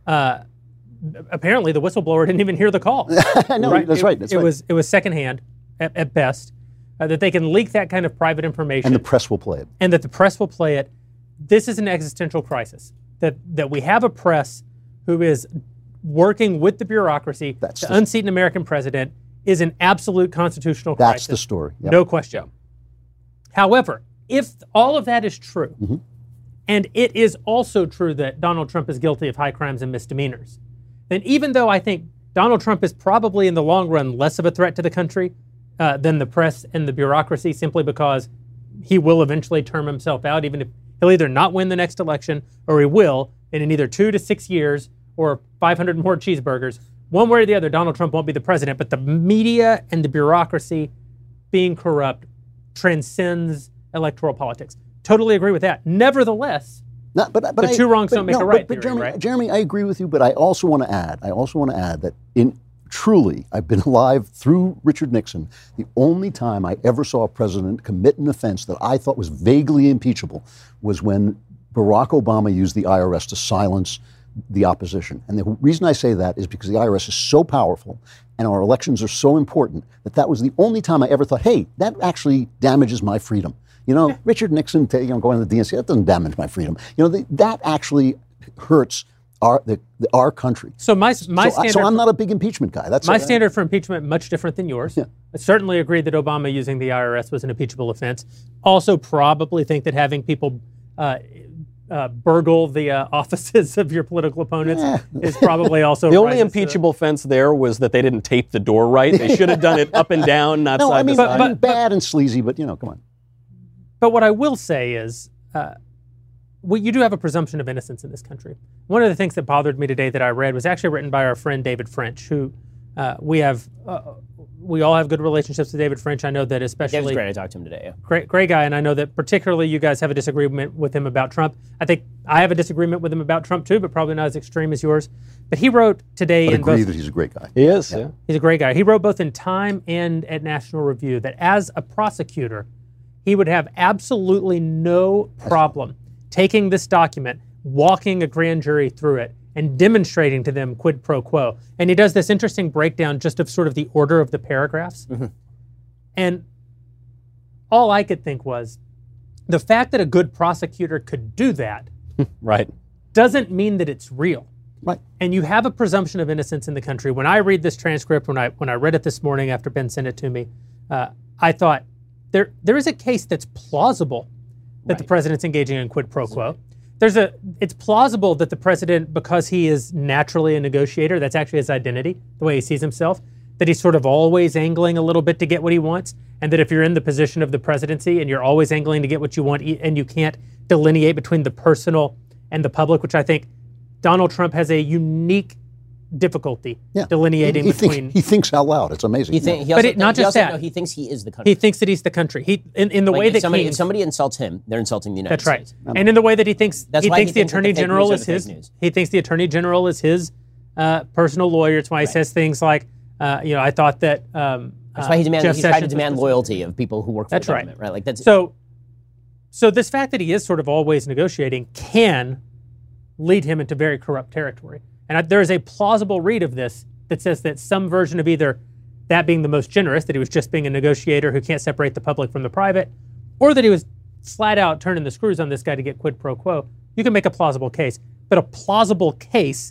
Apparently, the whistleblower didn't even hear the call. No, right? That's right. It was secondhand at best. That they can leak that kind of private information. And the press will play it. And that the press will play it. This is an existential crisis. That we have a press who is working with the bureaucracy to unseat an American president is an absolute constitutional crisis. That's the story. Yep. No question. However, if all of that is true, and it is also true that Donald Trump is guilty of high crimes and misdemeanors, then even though I think Donald Trump is probably in the long run less of a threat to the country than the press and the bureaucracy, simply because he will eventually term himself out, even if he'll either not win the next election or he will, and in either 2 to 6 years or 500 more cheeseburgers, one way or the other, Donald Trump won't be the president. But the media and the bureaucracy being corrupt transcends electoral politics. Totally agree with that. Nevertheless, the two wrongs don't make a right theory, right? Jeremy, I agree with you, but I also want to add that I've been alive through Richard Nixon. The only time I ever saw a president commit an offense that I thought was vaguely impeachable was when Barack Obama used the IRS to silence the opposition. And the reason I say that is because the IRS is so powerful and our elections are so important that was the only time I ever thought, hey, that actually damages my freedom. Richard Nixon, going to the DNC, that doesn't damage my freedom. That actually hurts our country. So I'm not a big impeachment guy. That's my standard for impeachment, much different than yours. Yeah. I certainly agree that Obama using the IRS was an impeachable offense. Also probably think that having people burgle the offices of your political opponents is probably also the only impeachable offense there was that they didn't tape the door right. They should have done it up and down, not side to side. But bad and sleazy, but come on. But what I will say is, you do have a presumption of innocence in this country. One of the things that bothered me today that I read was actually written by our friend David French, who we all have good relationships with David French. I know that especially... David's great. I talked to him today. Yeah. Great guy, and I know that particularly you guys have a disagreement with him about Trump. I think I have a disagreement with him about Trump too, but probably not as extreme as yours. But he wrote today... I agree that he's a great guy. He is, yeah. He's a great guy. He wrote both in Time and at National Review that as a prosecutor, he would have absolutely no problem taking this document, walking a grand jury through it, and demonstrating to them quid pro quo. And he does this interesting breakdown just of sort of the order of the paragraphs. Mm-hmm. And all I could think was, the fact that a good prosecutor could do that right. doesn't mean that it's real. Right. And you have a presumption of innocence in the country. When I read this transcript, when I read it this morning after Ben sent it to me, I thought there is a case that's plausible that the president's engaging in quid pro quo. It's plausible that the president, because he is naturally a negotiator, that's actually his identity, the way he sees himself, that he's sort of always angling a little bit to get what he wants, and that if you're in the position of the presidency and you're always angling to get what you want and you can't delineate between the personal and the public, which I think Donald Trump has a unique difficulty delineating between. He thinks out loud. It's amazing. He thinks he is the country. He thinks that he's the country. In the way that if somebody insults him, they're insulting the United States. That's right. And in the way that he thinks the Attorney General is his. News. He thinks the Attorney General is his personal lawyer. It's why he says things like, I thought that. That's why he tried to demand loyalty of people who work for the government. Right. Like that's so this fact that he is sort of always negotiating can lead him into very corrupt territory. And there is a plausible read of this that says that some version of either that being the most generous, that he was just being a negotiator who can't separate the public from the private, or that he was flat out turning the screws on this guy to get quid pro quo. You can make a plausible case. But a plausible case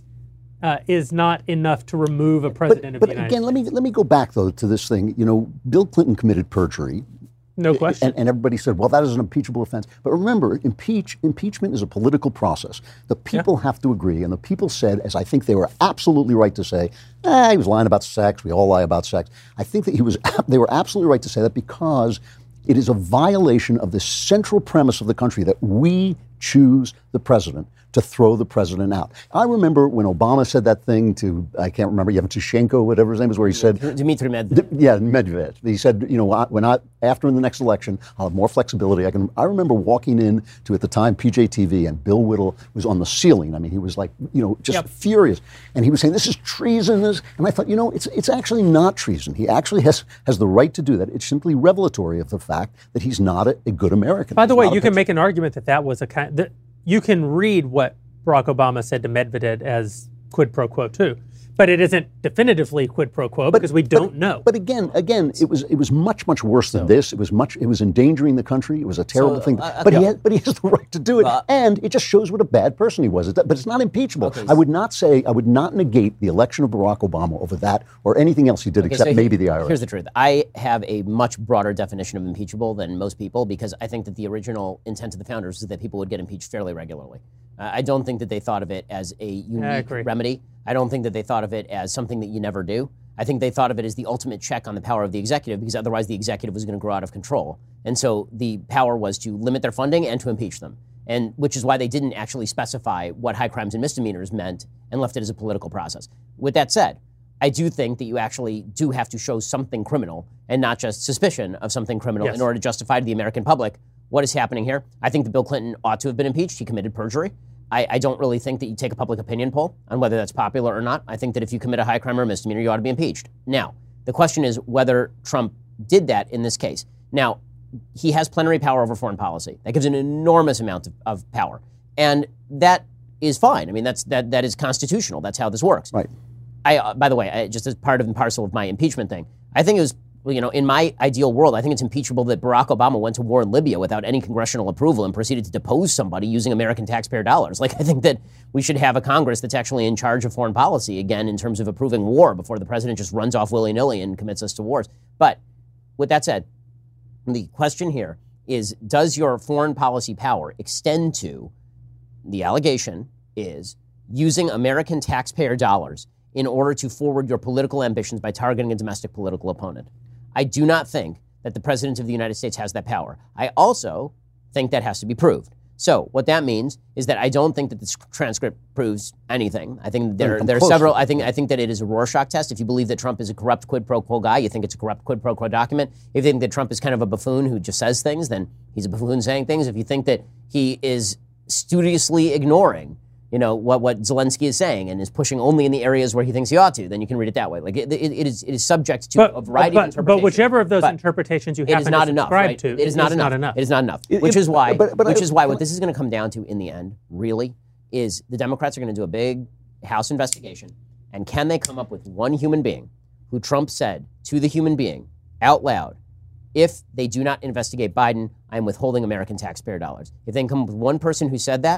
is not enough to remove a president of the United States. But again, let me go back, though, to this thing. Bill Clinton committed perjury. No question. And everybody said, well, that is an impeachable offense. But remember, impeachment is a political process. The people have to agree. And the people said, as I think they were absolutely right to say, he was lying about sex. We all lie about sex. I think that they were absolutely right to say that because it is a violation of the central premise of the country that we choose the president to throw the president out. I remember when Obama said that thing to, I can't remember, Yevtushenko, whatever his name is, where he said... Dmitry Medvedev. Medvedev. He said, after in the next election, I'll have more flexibility. I remember walking in to, at the time, PJTV, and Bill Whittle was on the ceiling. I mean, he was like, just furious. And he was saying, this is treasonous. And I thought, it's actually not treason. He actually has the right to do that. It's simply revelatory of the fact that he's not a good American. By the way, you can make an argument that was a kind... You can read what Barack Obama said to Medvedev as quid pro quo too, but it isn't definitively quid pro quo because we don't know. But again, it was much worse than this. It was endangering the country. It was a terrible thing. But he has the right to do it, and it just shows what a bad person he was. But it's not impeachable. I would not negate the election of Barack Obama over that or anything else he did, except maybe the IRS. Here's the truth. I have a much broader definition of impeachable than most people because I think that the original intent of the founders is that people would get impeached fairly regularly. I don't think that they thought of it as a unique remedy. I don't think that they thought of it as something that you never do. I think they thought of it as the ultimate check on the power of the executive because otherwise the executive was going to grow out of control. And so the power was to limit their funding and to impeach them, and which is why they didn't actually specify what high crimes and misdemeanors meant and left it as a political process. With that said, I do think that you actually do have to show something criminal and not just suspicion of something criminal in order to justify to the American public what is happening here. I think that Bill Clinton ought to have been impeached. He committed perjury. I don't really think that you take a public opinion poll on whether that's popular or not. I think that if you commit a high crime or a misdemeanor, you ought to be impeached. Now, the question is whether Trump did that in this case. Now, he has plenary power over foreign policy. That gives an enormous amount of power. And that is fine. I mean, that is constitutional. That's how this works. Right. By the way, just as part and parcel of my impeachment thing, I think it was, in my ideal world, I think it's impeachable that Barack Obama went to war in Libya without any congressional approval and proceeded to depose somebody using American taxpayer dollars. Like, I think that we should have a Congress that's actually in charge of foreign policy, again, in terms of approving war before the president just runs off willy-nilly and commits us to wars. But with that said, the question here is, does your foreign policy power extend to, the allegation is, using American taxpayer dollars in order to forward your political ambitions by targeting a domestic political opponent? I do not think that the President of the United States has that power. I also think that has to be proved. So what that means is that I don't think that this transcript proves anything. I think there are several. I think that it is a Rorschach test. If you believe that Trump is a corrupt quid pro quo guy, you think it's a corrupt quid pro quo document. If you think that Trump is kind of a buffoon who just says things, then he's a buffoon saying things. If you think that he is studiously ignoring what Zelensky is saying and is pushing only in the areas where he thinks he ought to, then you can read it that way. Like it is subject to a variety of interpretations. But whichever of those interpretations you happen to subscribe to, it is not enough. It is not enough. Which is why what this is going to come down to in the end, really, is the Democrats are going to do a big House investigation, and can they come up with one human being who Trump said to the human being out loud, if they do not investigate Biden, I am withholding American taxpayer dollars. If they can come up with one person who said that,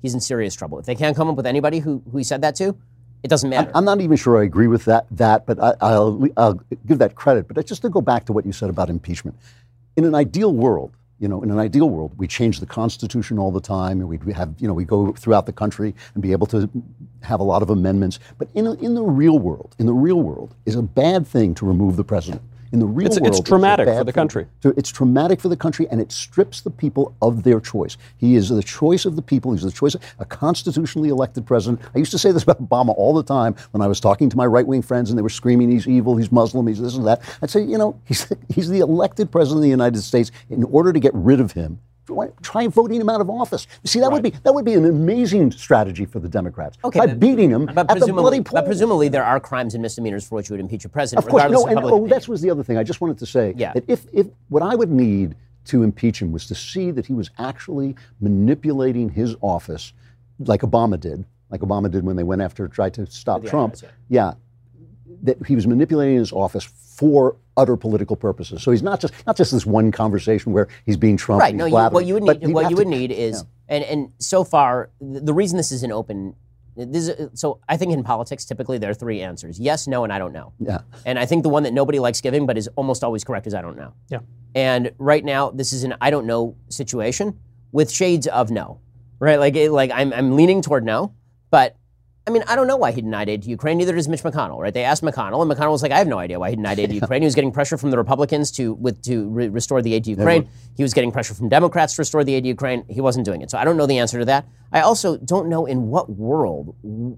he's in serious trouble. If they can't come up with anybody who he said that to, it doesn't matter. I'm not even sure I agree with that, but I'll give that credit. But just to go back to what you said about impeachment, in an ideal world, we change the Constitution all the time, and we go throughout the country and be able to have a lot of amendments. But in the real world, is a bad thing to remove the president. In the real world, it's traumatic for the country. It's traumatic for the country, and it strips the people of their choice. He is the choice of the people. He's the choice of a constitutionally elected president. I used to say this about Obama all the time when I was talking to my right-wing friends, and they were screaming, he's evil, he's Muslim, he's this and that. I'd say, he's the elected president of the United States. In order to get rid of him, try voting him out of office. You see, that would be an amazing strategy for the Democrats. Okay, by beating him at the bloody polls. But presumably there are crimes and misdemeanors for which you would impeach a president. Of course, regardless of public opinion. That was the other thing I just wanted to say. That if what I would need to impeach him was to see that he was actually manipulating his office, like Obama did when they tried to stop Trump. That he was manipulating his office for utter political purposes. So he's not just this one conversation where he's being Trump. Right. And No. he's What you would need is, and so far the reason this is an open. So I think in politics, typically there are three answers: yes, no, and I don't know. Yeah. And I think the one that nobody likes giving, but is almost always correct, is I don't know. Yeah. And right now, this is an I don't know situation with shades of no. Right. Like I'm leaning toward no, but. I mean, I don't know why he denied aid to Ukraine. Neither does Mitch McConnell, right? They asked McConnell, and McConnell was like, I have no idea why he denied aid to Ukraine. He was getting pressure from the Republicans to restore the aid to Ukraine. He was getting pressure from Democrats to restore the aid to Ukraine. He wasn't doing it. So I don't know the answer to that. I also don't know in what world,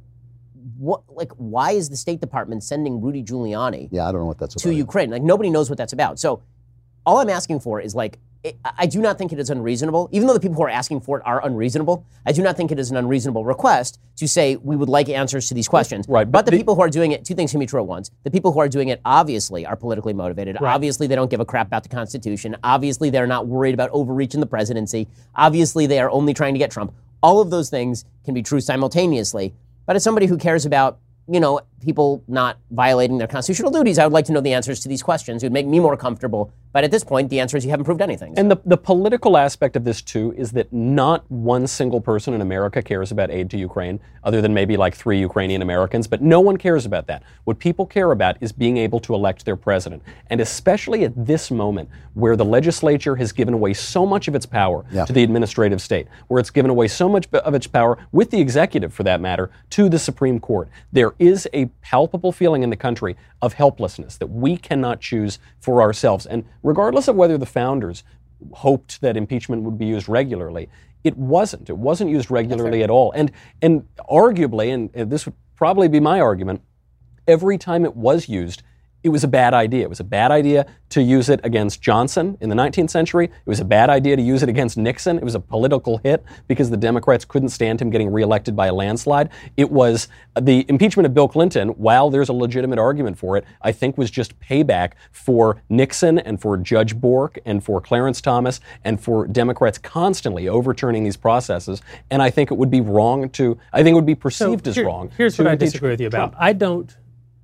why is the State Department sending Rudy Giuliani I don't know what that's about. to Ukraine? Like, nobody knows what that's about. So all I'm asking for is I do not think it is unreasonable, even though the people who are asking for it are unreasonable. I do not think it is an unreasonable request to say we would like answers to these questions. Right. But the people who are doing it, two things can be true at once. The people who are doing it obviously are politically motivated. Right. Obviously, they don't give a crap about the Constitution. Obviously, they're not worried about overreaching the presidency. Obviously, they are only trying to get Trump. All of those things can be true simultaneously. But as somebody who cares about people not violating their constitutional duties, I would like to know the answers to these questions. It would make me more comfortable. But at this point, the answer is you haven't proved anything. And the political aspect of this, too, is that not one single person in America cares about aid to Ukraine, other than maybe like 3 Ukrainian Americans, but no one cares about that. What people care about is being able to elect their president. And especially at this moment, where the legislature has given away so much of its power to the administrative state, where it's given away so much of its power, with the executive for that matter, to the Supreme Court, there is a palpable feeling in the country of helplessness, that we cannot choose for ourselves. And regardless of whether the founders hoped that impeachment would be used regularly, it wasn't. It wasn't used regularly at all. And arguably, and this would probably be my argument, every time it was used, it was a bad idea. It was a bad idea to use it against Johnson in the 19th century. It was a bad idea to use it against Nixon. It was a political hit because the Democrats couldn't stand him getting reelected by a landslide. It was the impeachment of Bill Clinton, while there's a legitimate argument for it, I think was just payback for Nixon and for Judge Bork and for Clarence Thomas and for Democrats constantly overturning these processes. And I think it would be wrong to, I think it would be perceived as wrong. Here's what I disagree with you about. I don't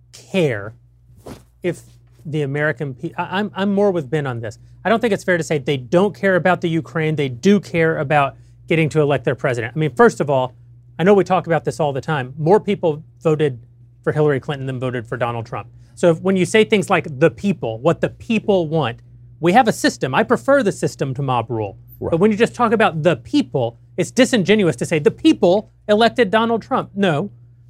care if the American people, I'm more with Ben on this. I don't think it's fair to say they don't care about the Ukraine. They do care about getting to elect their president. I mean, first of all, I know we talk about this all the time. More people voted for Hillary Clinton than voted for Donald Trump. So when you say things like the people, what the people want, we have a system. I prefer the system to mob rule. Right. But when you just talk about the people, it's disingenuous to say the people elected Donald Trump. No,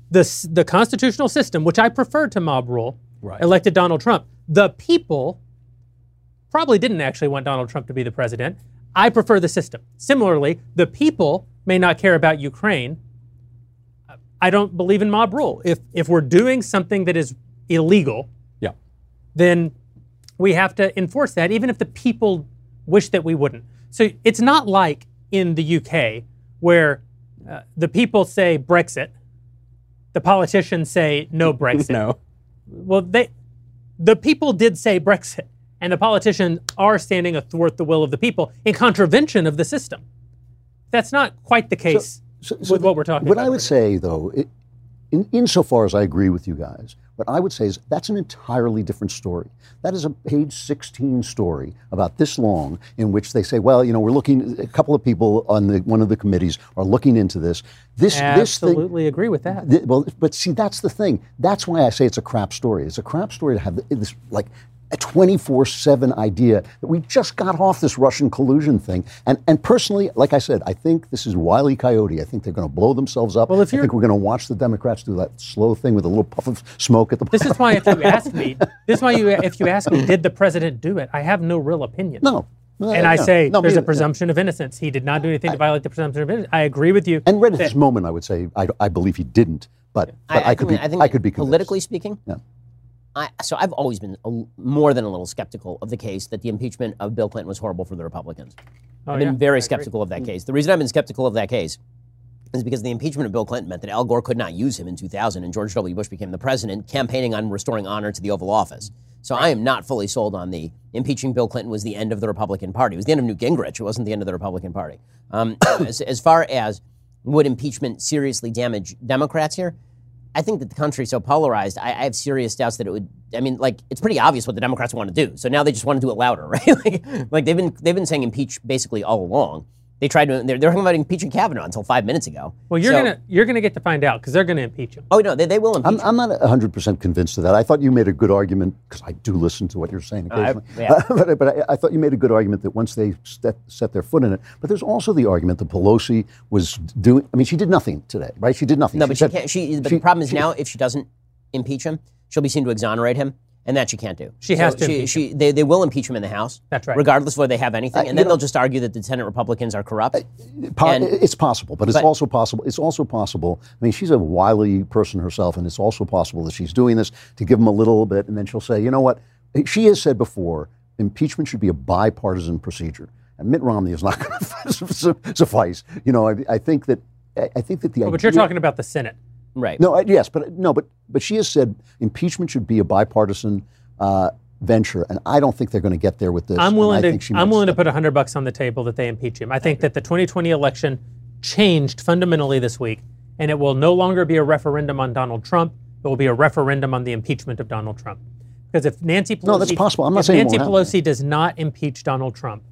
the constitutional system, which I prefer to mob rule, elected Donald Trump. The people probably didn't actually want Donald Trump to be the president. I prefer the system. Similarly, the people may not care about Ukraine. I don't believe in mob rule. If we're doing something that is illegal, then we have to enforce that, even if the people wish that we wouldn't. So it's not like in the UK where the people say Brexit, the politicians say no Brexit. No. Well, the people did say Brexit, and the politicians are standing athwart the will of the people in contravention of the system. That's not quite the case with what we're talking about. What I would say, though, insofar as I agree with you guys, what I would say is that's an entirely different story. That is a page 16 story about this long in which they say, well, we're looking, a couple of people on one of the committees are looking into this. Absolutely agree with that. But see, that's the thing. That's why I say it's a crap story. It's a crap story to have this, like, a 24/7 idea that we just got off this Russian collusion thing. And personally, like I said, I think this is Wile E. Coyote. I think they're going to blow themselves up. Well, I think we're going to watch the Democrats do that slow thing with a little puff of smoke at the This is why if you ask me, did the president do it? I have no real opinion. No. And I say there's a presumption of innocence. He did not do anything to violate the presumption of innocence. I agree with you. And right at this moment, I would say I believe he didn't. But I could be convinced. Politically speaking, yeah. So I've always been more than a little skeptical of the case that the impeachment of Bill Clinton was horrible for the Republicans. I've been very skeptical of that case. The reason I've been skeptical of that case is because the impeachment of Bill Clinton meant that Al Gore could not use him in 2000 and George W. Bush became the president, campaigning on restoring honor to the Oval Office. So I am not fully sold on the impeaching Bill Clinton was the end of the Republican Party. It was the end of Newt Gingrich. It wasn't the end of the Republican Party. As far as would impeachment seriously damage Democrats here, I think that the country's so polarized, I have serious doubts that it would. I mean, like, it's pretty obvious what the Democrats want to do. So now they just want to do it louder, right? like they've been saying impeach basically all along. They tried to. They're talking about impeaching Kavanaugh until 5 minutes ago. Well, you're gonna get to find out because they're gonna impeach him. Oh no, they will impeach him. I'm not 100% convinced of that. I thought you made a good argument because I do listen to what you're saying occasionally. But I thought you made a good argument that once they set their foot in it. But there's also the argument that Pelosi was doing. I mean, she did nothing today, right? She did nothing. No, but she can't. But the problem is now, if she doesn't impeach him, she'll be seen to exonerate him. And that she can't do. She has to impeach him. They will impeach him in the House. That's right. Regardless of whether they have anything. And then they'll just argue that the Senate Republicans are corrupt. It's possible, but it's also possible. It's also possible. I mean, she's a wily person herself, and it's also possible that she's doing this to give them a little bit, and then she'll say, you know what? She has said before, impeachment should be a bipartisan procedure. And Mitt Romney is not going to suffice. I think that the idea. But you're talking about the Senate. Right. No, yes, but she has said impeachment should be a bipartisan venture, and I don't think they're going to get there with this. I'm willing to put $100 on the table that they impeach him. I think that the 2020 election changed fundamentally this week, and it will no longer be a referendum on Donald Trump. It will be a referendum on the impeachment of Donald Trump. Because if Nancy Pelosi, that's possible. I'm not saying Nancy Pelosi does not impeach Donald Trump,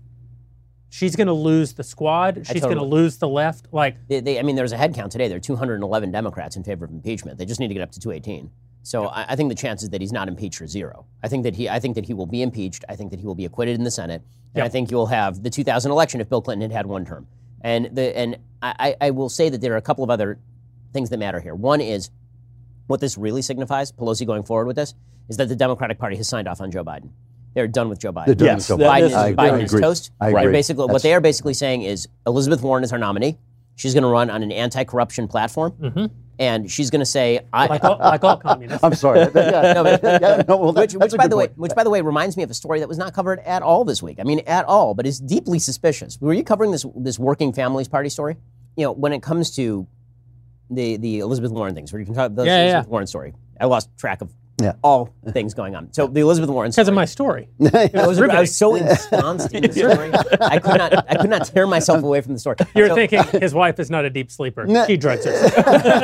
she's going to lose the squad. She's going to lose the left. I mean, there's a head count today. There are 211 Democrats in favor of impeachment. They just need to get up to 218. So I think the chances that he's not impeached are zero. I think that he will be impeached. I think that he will be acquitted in the Senate. And I think you'll have the 2000 election if Bill Clinton had one term. And I will say that there are a couple of other things that matter here. One is what this really signifies, Pelosi going forward with this, is that the Democratic Party has signed off on Joe Biden. They're done with Joe Biden. Yes, Biden is toast. I agree. What they are basically saying is Elizabeth Warren is our nominee. She's going to run on an anti-corruption platform, and she's going to say, like all communists. I'm sorry. which by the way reminds me of a story that was not covered at all this week. I mean, at all, but is deeply suspicious. Were you covering this Working Families Party story? When it comes to the Elizabeth Warren things, where you can talk about the Elizabeth Warren story. I lost track of all things going on. So the Elizabeth Warren story. Because of my story. I was so ensconced in the story. I could not tear myself away from the story. You're thinking his wife is not a deep sleeper. She drugs herself.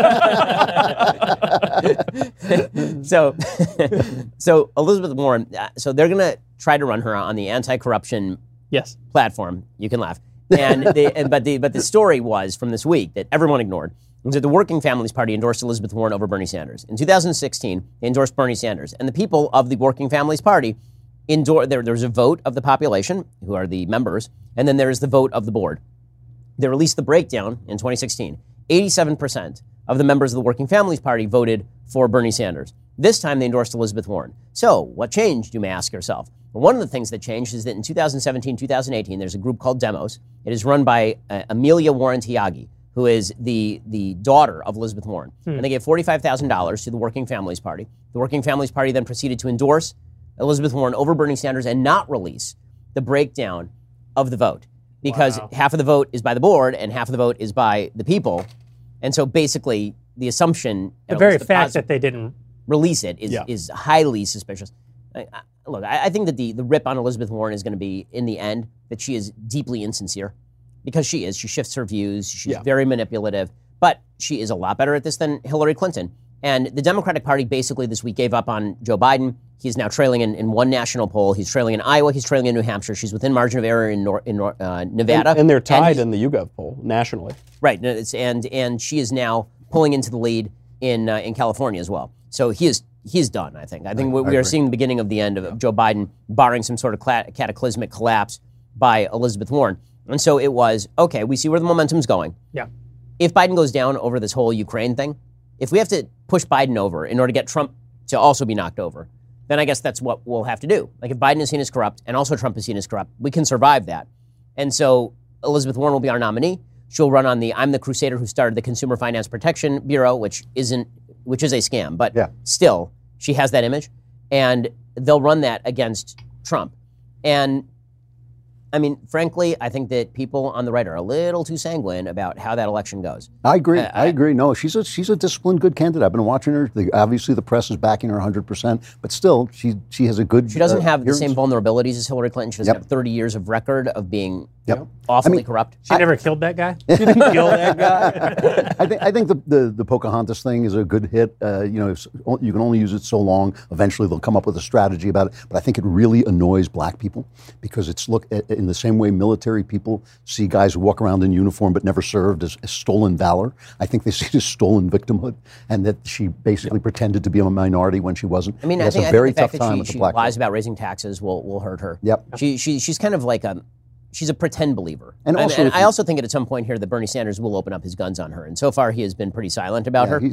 So Elizabeth Warren, so they're going to try to run her on the anti-corruption platform. You can laugh. But the story was from this week that everyone ignored. Was that the Working Families Party endorsed Elizabeth Warren over Bernie Sanders. In 2016, they endorsed Bernie Sanders. And the people of the Working Families Party there's a vote of the population, who are the members, and then there's the vote of the board. They released the breakdown in 2016. 87% of the members of the Working Families Party voted for Bernie Sanders. This time they endorsed Elizabeth Warren. So what changed, you may ask yourself? Well, one of the things that changed is that in 2017, 2018, there's a group called Demos. It is run by Amelia Warren-Tyagi, who is the daughter of Elizabeth Warren. And they gave $45,000 to the Working Families Party. The Working Families Party then proceeded to endorse Elizabeth Warren over Bernie Sanders and not release the breakdown of the vote. Because half of the vote is by the board and half of the vote is by the people. And so basically the assumption... The very fact that they didn't release it is highly suspicious. Look, I think that the rip on Elizabeth Warren is going to be, in the end, that she is deeply insincere. Because she shifts her views, she's very manipulative, but she is a lot better at this than Hillary Clinton. And the Democratic Party basically this week gave up on Joe Biden. He's now trailing in one national poll. He's trailing in Iowa. He's trailing in New Hampshire. She's within margin of error in Nevada. And they're tied in the YouGov poll nationally. Right. And she is now pulling into the lead in California as well. So he's done, I think. I think we are seeing the beginning of the end of Joe Biden, barring some sort of cataclysmic collapse by Elizabeth Warren. And so it was, okay, we see where the momentum's going. Yeah. If Biden goes down over this whole Ukraine thing, if we have to push Biden over in order to get Trump to also be knocked over, then I guess that's what we'll have to do. Like if Biden is seen as corrupt and also Trump is seen as corrupt, we can survive that. And so Elizabeth Warren will be our nominee. She'll run on I'm the crusader who started the Consumer Finance Protection Bureau, which is a scam, but still, she has that image. And they'll run that against Trump. And I mean, frankly, I think that people on the right are a little too sanguine about how that election goes. I agree. I agree. No, she's a disciplined, good candidate. I've been watching her. Obviously, the press is backing her 100%, but still, she has a good. She doesn't have the same vulnerabilities as Hillary Clinton. She doesn't have 30 years of record of being awfully corrupt. She never killed that guy. She didn't kill that guy. I think the Pocahontas thing is a good hit. You can only use it so long. Eventually, they'll come up with a strategy about it. But I think it really annoys black people because it's in the same way military people see guys who walk around in uniform but never served as stolen valor. I think they see it as stolen victimhood, and that she basically pretended to be a minority when she wasn't. I mean, I think a very tough time with the black. She lies about raising taxes will hurt her. Yep. She's kind of like she's a pretend believer. And I also think at some point here that Bernie Sanders will open up his guns on her. And so far he has been pretty silent about her.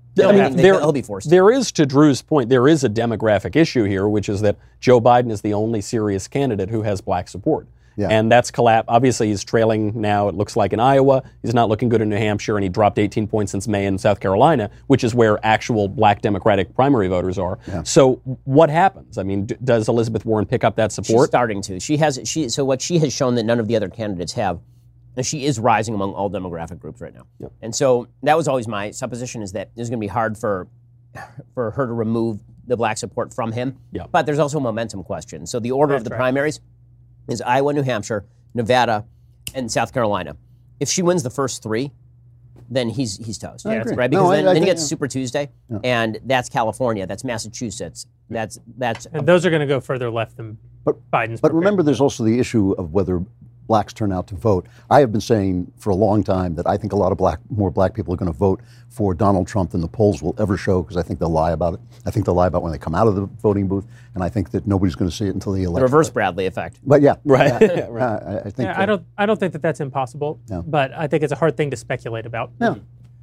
He'll be forced. There is, to Drew's point, there is a demographic issue here, which is that Joe Biden is the only serious candidate who has black support. Yeah. And that's obviously he's trailing now, it looks like, in Iowa. He's not looking good in New Hampshire, and he dropped 18 points since May in South Carolina, which is where actual black Democratic primary voters are. Yeah. So what happens? I mean, does Elizabeth Warren pick up that support? She's starting to. So what she has shown that none of the other candidates have, and she is rising among all demographic groups right now. Yep. And so that was always my supposition, is that it's going to be hard for her to remove the black support from him. Yep. But there's also a momentum question. So the order of the primaries is Iowa, New Hampshire, Nevada, and South Carolina. If she wins the first three, then he's toast. Right? Because then you get Super Tuesday, and that's California, that's Massachusetts, that's. And those are going to go further left than Biden's. But remember, there's also the issue of whether blacks turn out to vote. I have been saying for a long time that I think a lot of more black people are going to vote for Donald Trump than the polls will ever show, because I think they'll lie about it. I think they'll lie about when they come out of the voting booth, and I think that nobody's going to see it until the election. The reverse Bradley effect. But right. I think. Yeah, I don't think that that's impossible. No. But I think it's a hard thing to speculate about. No.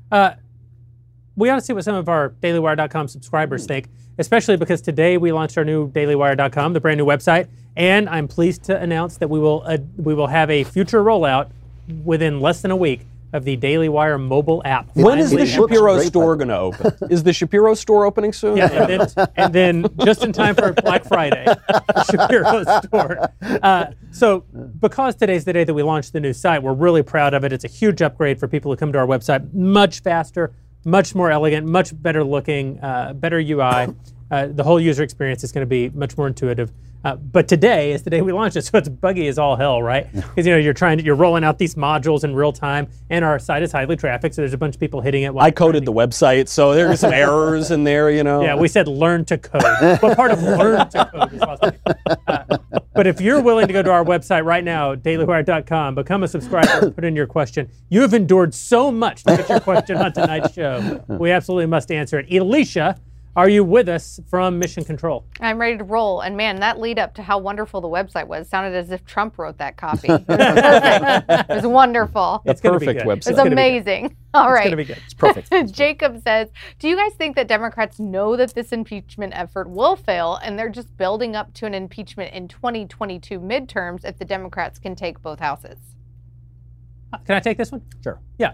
We ought to see what some of our DailyWire.com subscribers think, especially because today we launched our new DailyWire.com, the brand new website, and I'm pleased to announce that we will have a future rollout within less than a week of the Daily Wire mobile app. When is the Shapiro store going to open? Is the Shapiro store opening soon? Yeah, and then just in time for Black Friday, the Shapiro store. So because today's the day that we launched the new site, we're really proud of it. It's a huge upgrade for people who come to our website. Much faster, much more elegant, much better looking, better UI. The whole user experience is going to be much more intuitive. But today is the day we launched it, so it's buggy as all hell, right? Because you're rolling out these modules in real time, and our site is highly trafficked, so there's a bunch of people hitting it. I coded the website, so there are some errors in there, Yeah, we said learn to code. What part of learn to code is possible? But if you're willing to go to our website right now, dailywire.com, become a subscriber, put in your question. You have endured so much to get your question on tonight's show. We absolutely must answer it. Alicia, are you with us from Mission Control? I'm ready to roll. And man, that lead up to how wonderful the website was sounded as if Trump wrote that copy. It was perfect. It was wonderful. It's a perfect website. It's amazing. All right. It's going to be good. It's perfect. Jacob says, do you guys think that Democrats know that this impeachment effort will fail and they're just building up to an impeachment in 2022 midterms if the Democrats can take both houses? Can I take this one? Sure. Yeah.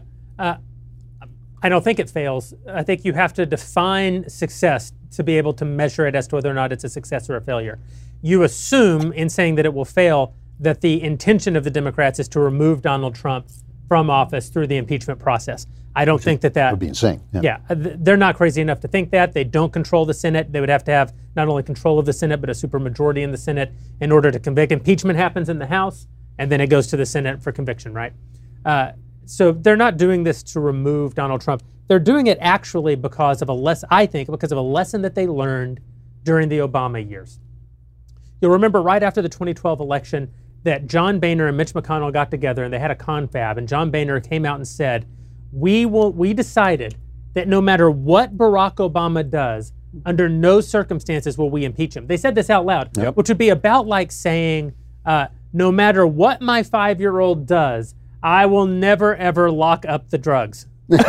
I don't think it fails. I think you have to define success to be able to measure it as to whether or not it's a success or a failure. You assume, in saying that it will fail, that the intention of the Democrats is to remove Donald Trump from office through the impeachment process. I don't think that would be insane. Yeah, they're not crazy enough to think that. They don't control the Senate. They would have to have not only control of the Senate, but a supermajority in the Senate in order to convict. Impeachment happens in the House, and then it goes to the Senate for conviction, right? so they're not doing this to remove Donald Trump. They're doing it actually because of a lesson that they learned during the Obama years. You'll remember right after the 2012 election that John Boehner and Mitch McConnell got together and they had a confab, and John Boehner came out and said, we decided that no matter what Barack Obama does, under no circumstances will we impeach him. They said this out loud, which would be about like saying, no matter what my 5-year-old does, I will never, ever lock up the drugs.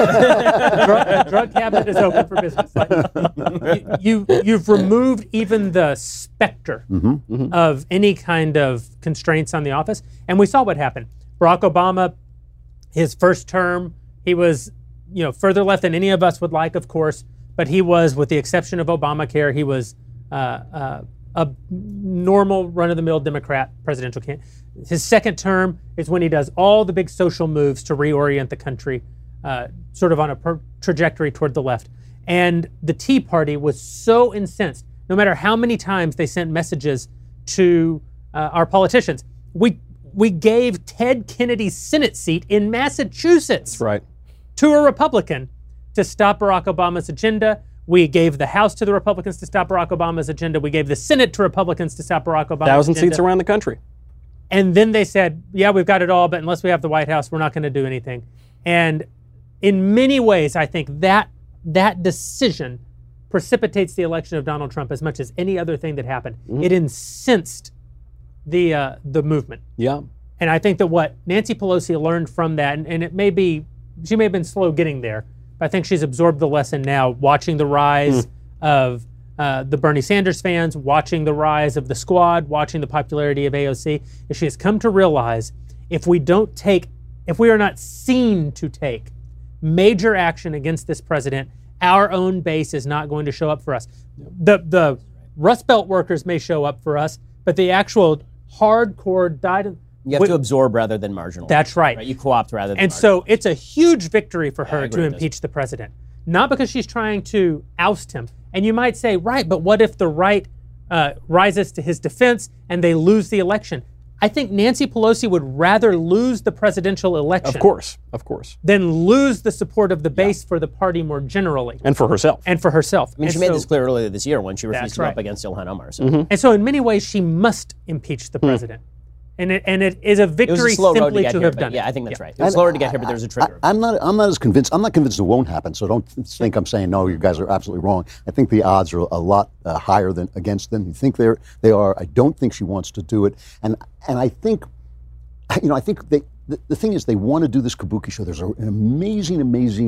The drug cabinet is open for business. Like, you've removed even the specter of any kind of constraints on the office. And we saw what happened. Barack Obama, his first term, he was further left than any of us would like, of course, but he was, with the exception of Obamacare, he was a normal run-of-the-mill Democrat presidential candidate. His second term is when he does all the big social moves to reorient the country sort of on a trajectory toward the left. And the Tea Party was so incensed, no matter how many times they sent messages to our politicians. We gave Ted Kennedy's Senate seat in Massachusetts to a Republican to stop Barack Obama's agenda. We gave the House to the Republicans to stop Barack Obama's agenda. We gave the Senate to Republicans to stop Barack Obama's 1,000 agenda. seats around the country. And then they said, yeah, we've got it all, but unless we have the White House, we're not going to do anything. And in many ways, I think that decision precipitates the election of Donald Trump as much as any other thing that happened. It incensed the movement. Yeah. And I think that what Nancy Pelosi learned from that, and she may have been slow getting there, but I think she's absorbed the lesson now, watching the rise of the Bernie Sanders fans, watching the rise of the Squad, watching the popularity of AOC, is she has come to realize if we are not seen to take major action against this president, our own base is not going to show up for us. The Rust Belt workers may show up for us, but the actual hardcore you have to absorb rather than marginalize. That's right. You co-opt rather than And so it's a huge victory for her to impeach the president. Not because she's trying to oust him. And you might say, right, but what if the right rises to his defense and they lose the election? I think Nancy Pelosi would rather lose the presidential election. Of course. Than lose the support of the base for the party more generally. And for herself. I mean, she made this clear earlier this year when she refused to go up against Ilhan Omar. So. And so in many ways, she must impeach the president. And it is a victory simply to have done it. Yeah, I think that's right. It was slower to get here, but there's a trigger. I'm not as convinced. I'm not convinced it won't happen. So don't think I'm saying no. You guys are absolutely wrong. I think the odds are a lot higher than against them. You think they are. I don't think she wants to do it. And I think, I think the thing is they want to do this kabuki show. There's an amazing.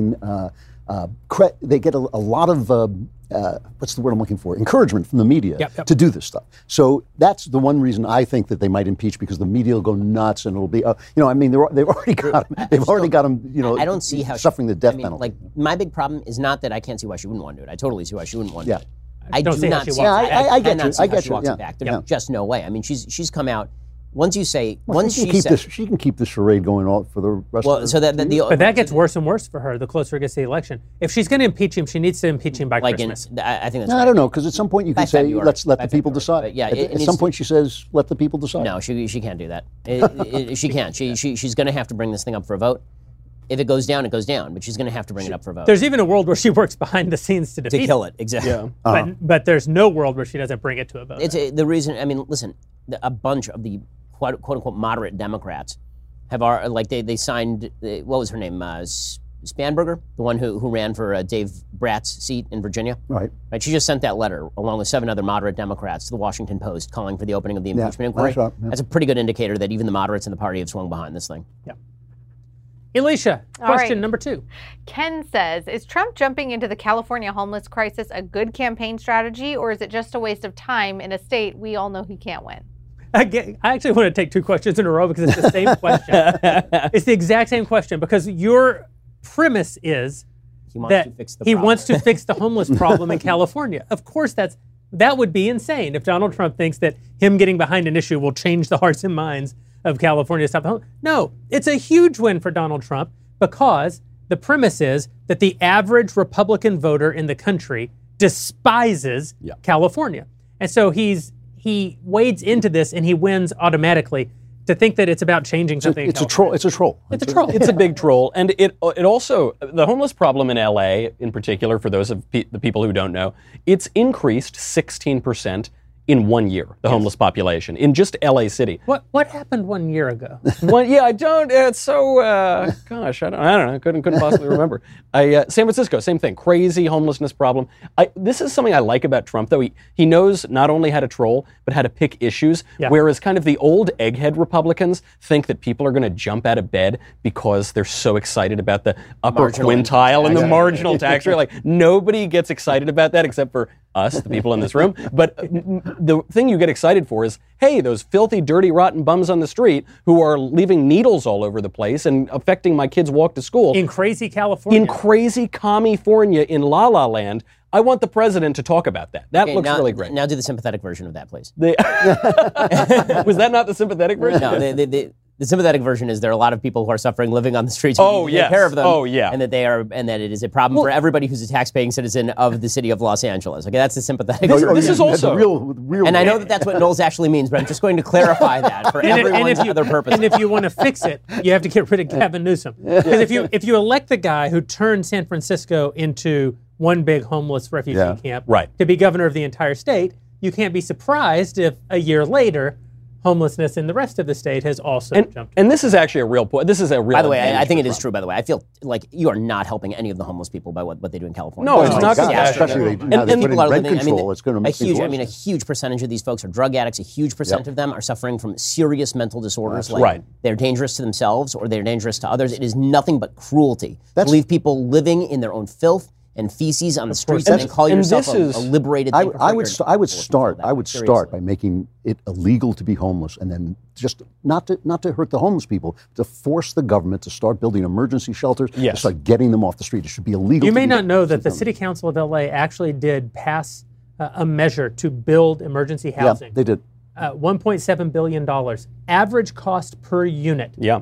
They get a lot of what's the word I'm looking for? Encouragement from the media to do this stuff. So that's the one reason I think that they might impeach, because the media will go nuts and it'll be, they've already got him. They've already got him. I don't see how suffering the death penalty. Like, my big problem is not that I can't see why she wouldn't want to do it. I totally see why she wouldn't want to do it. I do not see. I get you. I get she you. walks it back. There's just no way. I mean, she's come out. She can keep this charade going on for the rest of the But that gets worse and worse for her the closer it gets to the election. If she's going to impeach him, she needs to impeach him by Christmas. I think that's right. I don't know, because at some point you can say, let's let the people decide. Yeah, at some point she says, let the people decide. No, she can't do that. She can't. She's going to have to bring this thing up for a vote. If it goes down, it goes down. But she's going to have to bring it up for a vote. There's even a world where she works behind the scenes to defeat to kill it. Exactly. Yeah. But there's no world where she doesn't bring it to a vote. It's the reason. I mean, listen, a bunch of the quote unquote moderate Democrats have they signed what was her name, Spanberger, the one who ran for Dave Bratt's seat in Virginia. Right. She just sent that letter along with 7 other moderate Democrats to the Washington Post calling for the opening of the impeachment inquiry. That's a pretty good indicator that even the moderates in the party have swung behind this thing. Yeah. Alicia, question number 2. Ken says, is Trump jumping into the California homeless crisis a good campaign strategy, or is it just a waste of time in a state we all know he can't win? I actually want to take 2 questions in a row because it's the same question. It's the exact same question, because your premise is he wants to fix the homeless problem in California. Of course, that would be insane if Donald Trump thinks that him getting behind an issue will change the hearts and minds of California. No, it's a huge win for Donald Trump, because the premise is that the average Republican voter in the country despises California. And so he wades into this and he wins automatically. to think that it's about changing something. It's a troll. It's a troll. It's a troll. It's a big troll, and it also, the homeless problem in LA in particular, for those of the people who don't know, it's increased 16% in 1 year, the homeless population in just LA City. What happened 1 year ago? I don't. It's so. Gosh, I don't know. Couldn't possibly remember. San Francisco, same thing. Crazy homelessness problem. This is something I like about Trump, though. He knows not only how to troll, but how to pick issues. Yeah. Whereas kind of the old egghead Republicans think that people are going to jump out of bed because they're so excited about the upper Marginal quintile and the marginal tax rate. Like nobody gets excited about that except for us, the people in this room. But the thing you get excited for is, hey, those filthy, dirty, rotten bums on the street who are leaving needles all over the place and affecting my kids' walk to school. In crazy California. In crazy California, in La La Land. I want the president to talk about that. That looks really great. Now do the sympathetic version of that, please. Was that not the sympathetic version? No, the sympathetic version is there are a lot of people who are suffering living on the streets. And take care of them. Oh, yeah. And that it is a problem for everybody who's a tax-paying citizen of the city of Los Angeles. Okay, that's the sympathetic version. This is also real. And I know that's what Knowles actually means, but I'm just going to clarify that for everyone's other purposes. And if you want to fix it, you have to get rid of Gavin Newsom. Because if you elect the guy who turned San Francisco into one big homeless refugee camp to be governor of the entire state, you can't be surprised if a year later homelessness in the rest of the state has also jumped. And this is actually a real point. This is a real. By the way, I think it is true. By the way, I feel like you are not helping any of the homeless people by what they do in California. No, it's not. Especially now they put in rent control. It's going to make things worse. A huge percentage of these folks are drug addicts. A huge percent of them are suffering from serious mental disorders. They're dangerous to themselves or they're dangerous to others. It is nothing but cruelty to leave people living in their own filth and feces on the streets and then call yourself a liberated thinker. I would start by making it illegal to be homeless, and then just not to hurt the homeless people, to force the government to start building emergency shelters, to start getting them off the street. It should be illegal. You may not know that the City Council of LA actually did pass a measure to build emergency housing. Yeah, they did. $1.7 billion. Average cost per unit. Yeah.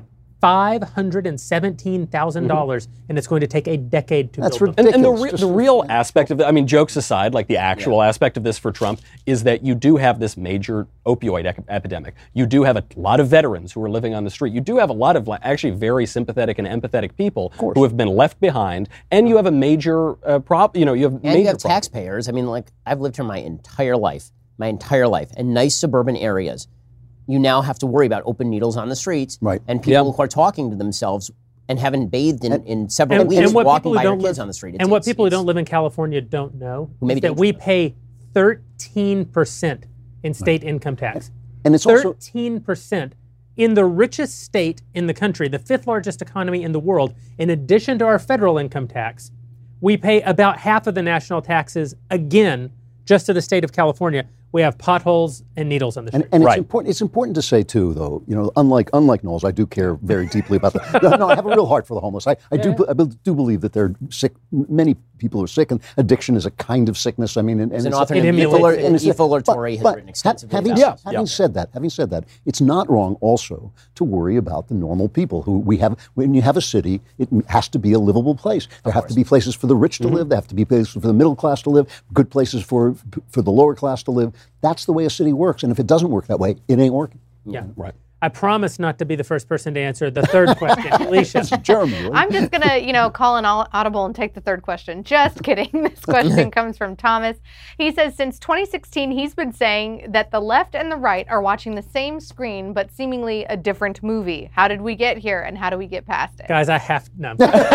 $517,000, and it's going to take a decade to build them. And the real aspect of it, I mean, jokes aside, like the actual aspect of this for Trump is that you do have this major opioid epidemic. You do have a lot of veterans who are living on the street. You do have a lot of actually very sympathetic and empathetic people who have been left behind, and you have a major problem. You have taxpayers. I mean, like I've lived here my entire life, in nice suburban areas. You now have to worry about open needles on the streets and people who are talking to themselves and haven't bathed in several weeks walking by their kids on the street. And what people who don't live in California don't know is that we pay 13% in state income tax. And it's 13% in the richest state in the country, the fifth largest economy in the world. In addition to our federal income tax, we pay about half of the national taxes again just to the state of California. We have potholes and needles on the street. And it's important to say too, though. Unlike Knowles, I do care very deeply about that. No, I have a real heart for the homeless. I do believe that they're sick. Many people are sick, and addiction is a kind of sickness. I mean, and an author named E. Fuller Torrey has written extensively about this. Having said that, it's not wrong also to worry about the normal people who we have. When you have a city, it has to be a livable place. There have to be places for the rich to live. There have to be places for the middle class to live. Good places for the lower class to live. That's the way a city works, and if it doesn't work that way, it ain't working. Yeah, right. I promise not to be the first person to answer the third question, Alicia. Jeremy. I'm just gonna, call an audible and take the third question. Just kidding. This question comes from Thomas. He says, since 2016, he's been saying that the left and the right are watching the same screen, but seemingly a different movie. How did we get here, and how do we get past it? Guys, no.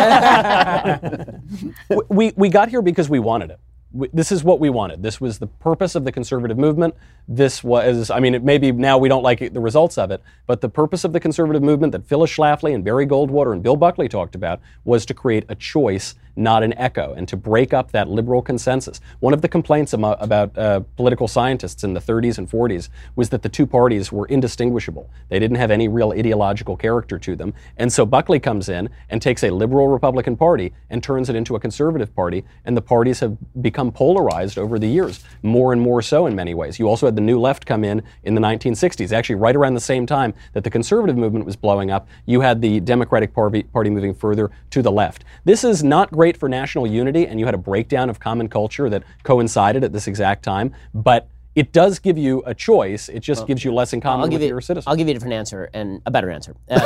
We got here because we wanted it. This is what we wanted. This was the purpose of the conservative movement. This was, it may be now we don't like the results of it, but the purpose of the conservative movement that Phyllis Schlafly and Barry Goldwater and Bill Buckley talked about was to create a choice, not an echo, and to break up that liberal consensus. One of the complaints about political scientists in the 30s and 40s was that the two parties were indistinguishable. They didn't have any real ideological character to them. And so Buckley comes in and takes a liberal Republican Party and turns it into a conservative party, and the parties have become polarized over the years, more and more so in many ways. You also had the New Left come in the 1960s, actually right around the same time that the conservative movement was blowing up. You had the Democratic Party moving further to the left. This is not great for national unity, and you had a breakdown of common culture that coincided at this exact time, but it does give you a choice. It just gives you less in common with your citizens. I'll give you a different answer and a better answer. The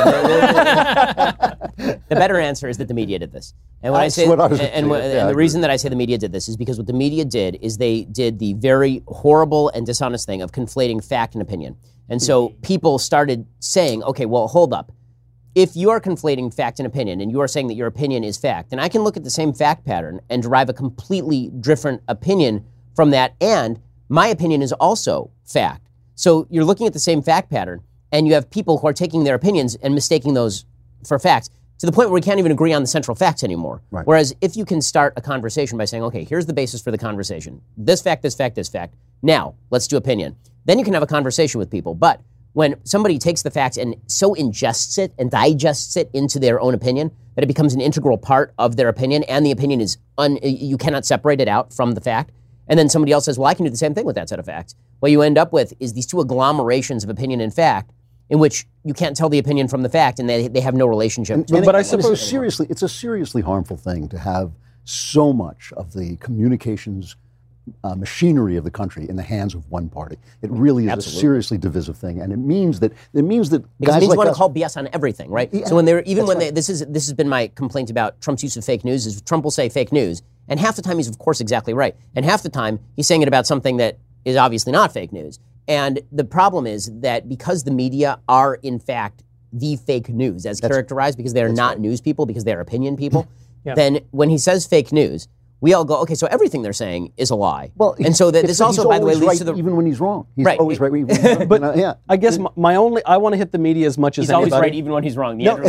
better answer is that the media did this. And when the reason that I say the media did this is because what the media did is they did the very horrible and dishonest thing of conflating fact and opinion. And so people started saying, okay, well, hold up. If you are conflating fact and opinion, and you are saying that your opinion is fact, then I can look at the same fact pattern and derive a completely different opinion from that, and my opinion is also fact. So you're looking at the same fact pattern, and you have people who are taking their opinions and mistaking those for facts to the point where we can't even agree on the central facts anymore. Right. Whereas if you can start a conversation by saying, okay, here's the basis for the conversation. This fact, this fact, this fact. Now, let's do opinion. Then you can have a conversation with people. But when somebody takes the facts and so ingests it and digests it into their own opinion that it becomes an integral part of their opinion, and the opinion is you cannot separate it out from the fact, and then somebody else says, well, I can do the same thing with that set of facts. What you end up with is these two agglomerations of opinion and fact in which you can't tell the opinion from the fact, and they have no relationship. But I suppose it's a seriously harmful thing to have so much of the communications machinery of the country in the hands of one party. It really is a seriously divisive thing, and it means that because guys like want us to call BS on everything, right? Yeah, so this has been my complaint about Trump's use of fake news is Trump will say fake news, and half the time he's of course exactly right, and half the time he's saying it about something that is obviously not fake news. And the problem is that because the media are in fact the fake news as characterized, because they are not news people, because they are opinion people, then when he says fake news, we all go, okay, so everything they're saying is a lie. Well, and so this also, by the way, leads to the even when he's wrong. He's right. always right. But I guess I want to hit the media as much as he's anybody. always right, even when he's wrong. No,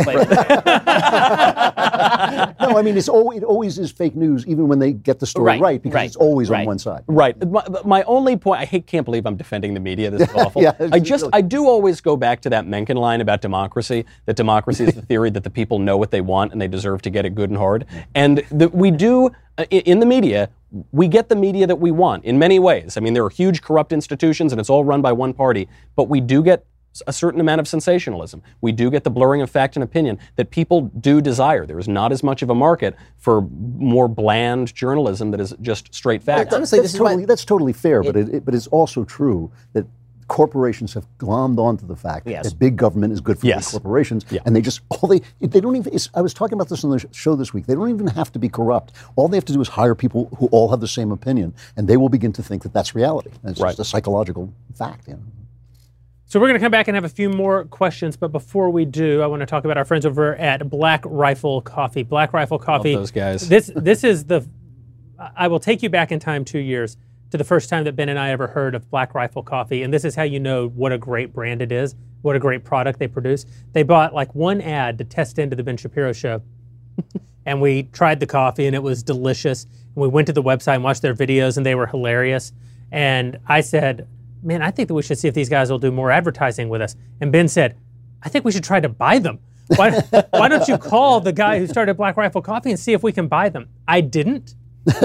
I mean, it always is fake news, even when they get the story right, because it's always on one side. Right. My only point, can't believe I'm defending the media. This is awful. Yeah, I do always go back to that Mencken line about democracy. That democracy is the theory that the people know what they want and they deserve to get it good and hard. And we do. In the media, we get the media that we want in many ways. I mean, there are huge corrupt institutions and it's all run by one party, but we do get a certain amount of sensationalism. We do get the blurring of fact and opinion that people do desire. There is not as much of a market for more bland journalism that is just straight facts. Honestly, that's totally fair, but it's also true that corporations have glommed onto the fact that big government is good for big corporations, and they just they don't even. I was talking about this on the show this week. They don't even have to be corrupt. All they have to do is hire people who all have the same opinion, and they will begin to think that that's reality. And it's just a psychological fact. So we're going to come back and have a few more questions, but before we do, I want to talk about our friends over at Black Rifle Coffee. Black Rifle Coffee. Love those guys. This is I will take you back in time 2 years to the first time that Ben and I ever heard of Black Rifle Coffee, and this is how you know what a great brand it is, what a great product they produce. They bought like one ad to test into the Ben Shapiro show, and we tried the coffee, and it was delicious. And we went to the website and watched their videos, and they were hilarious. And I said, man, I think that we should see if these guys will do more advertising with us. And Ben said, I think we should try to buy them. Why don't you call the guy who started Black Rifle Coffee and see if we can buy them? I didn't.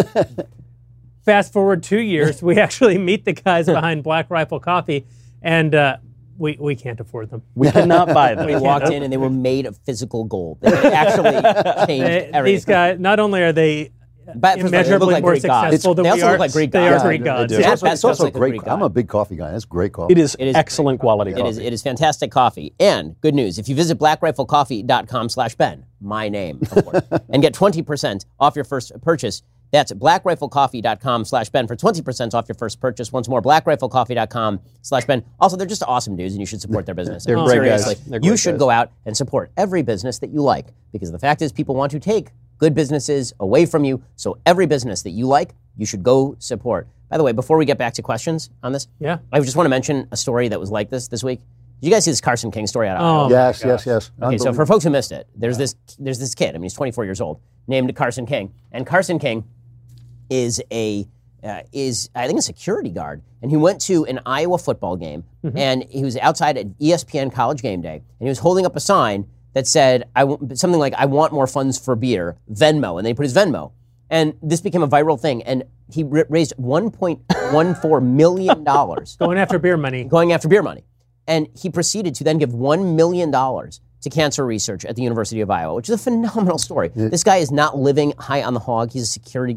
Fast forward 2 years, we actually meet the guys behind Black Rifle Coffee, and we can't afford them. We cannot buy them. We walked in and they were made of physical gold. They actually changed everything. These guys, not only are they immeasurably more successful than we are, they also look like Greek they gods. are Greek gods. It's also great. I'm a big coffee guy. That's great coffee. It is excellent quality coffee. It is fantastic coffee. And good news, if you visit blackriflecoffee.com/Ben, my name, of course, and get 20% off your first purchase, that's blackriflecoffee.com/Ben for 20% off your first purchase. Once more, blackriflecoffee.com/Ben. Also, they're just awesome dudes, and you should support their business. They're great guys. You should go out and support every business that you like, because the fact is people want to take good businesses away from you. So every business that you like, you should go support. By the way, before we get back to questions on this, I just want to mention a story that was like this week. Did you guys see this Carson King story? Yes. Okay, so for folks who missed it, there's this kid. I mean, he's 24 years old, named Carson King, and Carson King is I think a security guard, and he went to an Iowa football game, and he was outside at ESPN College Game Day, and he was holding up a sign that said something like, "I want more funds for beer, Venmo," and then he put his Venmo, and this became a viral thing, and he raised $1.14 million going after beer money, and he proceeded to then give $1 million to cancer research at the University of Iowa, which is a phenomenal story. This guy is not living high on the hog. He's a security guard.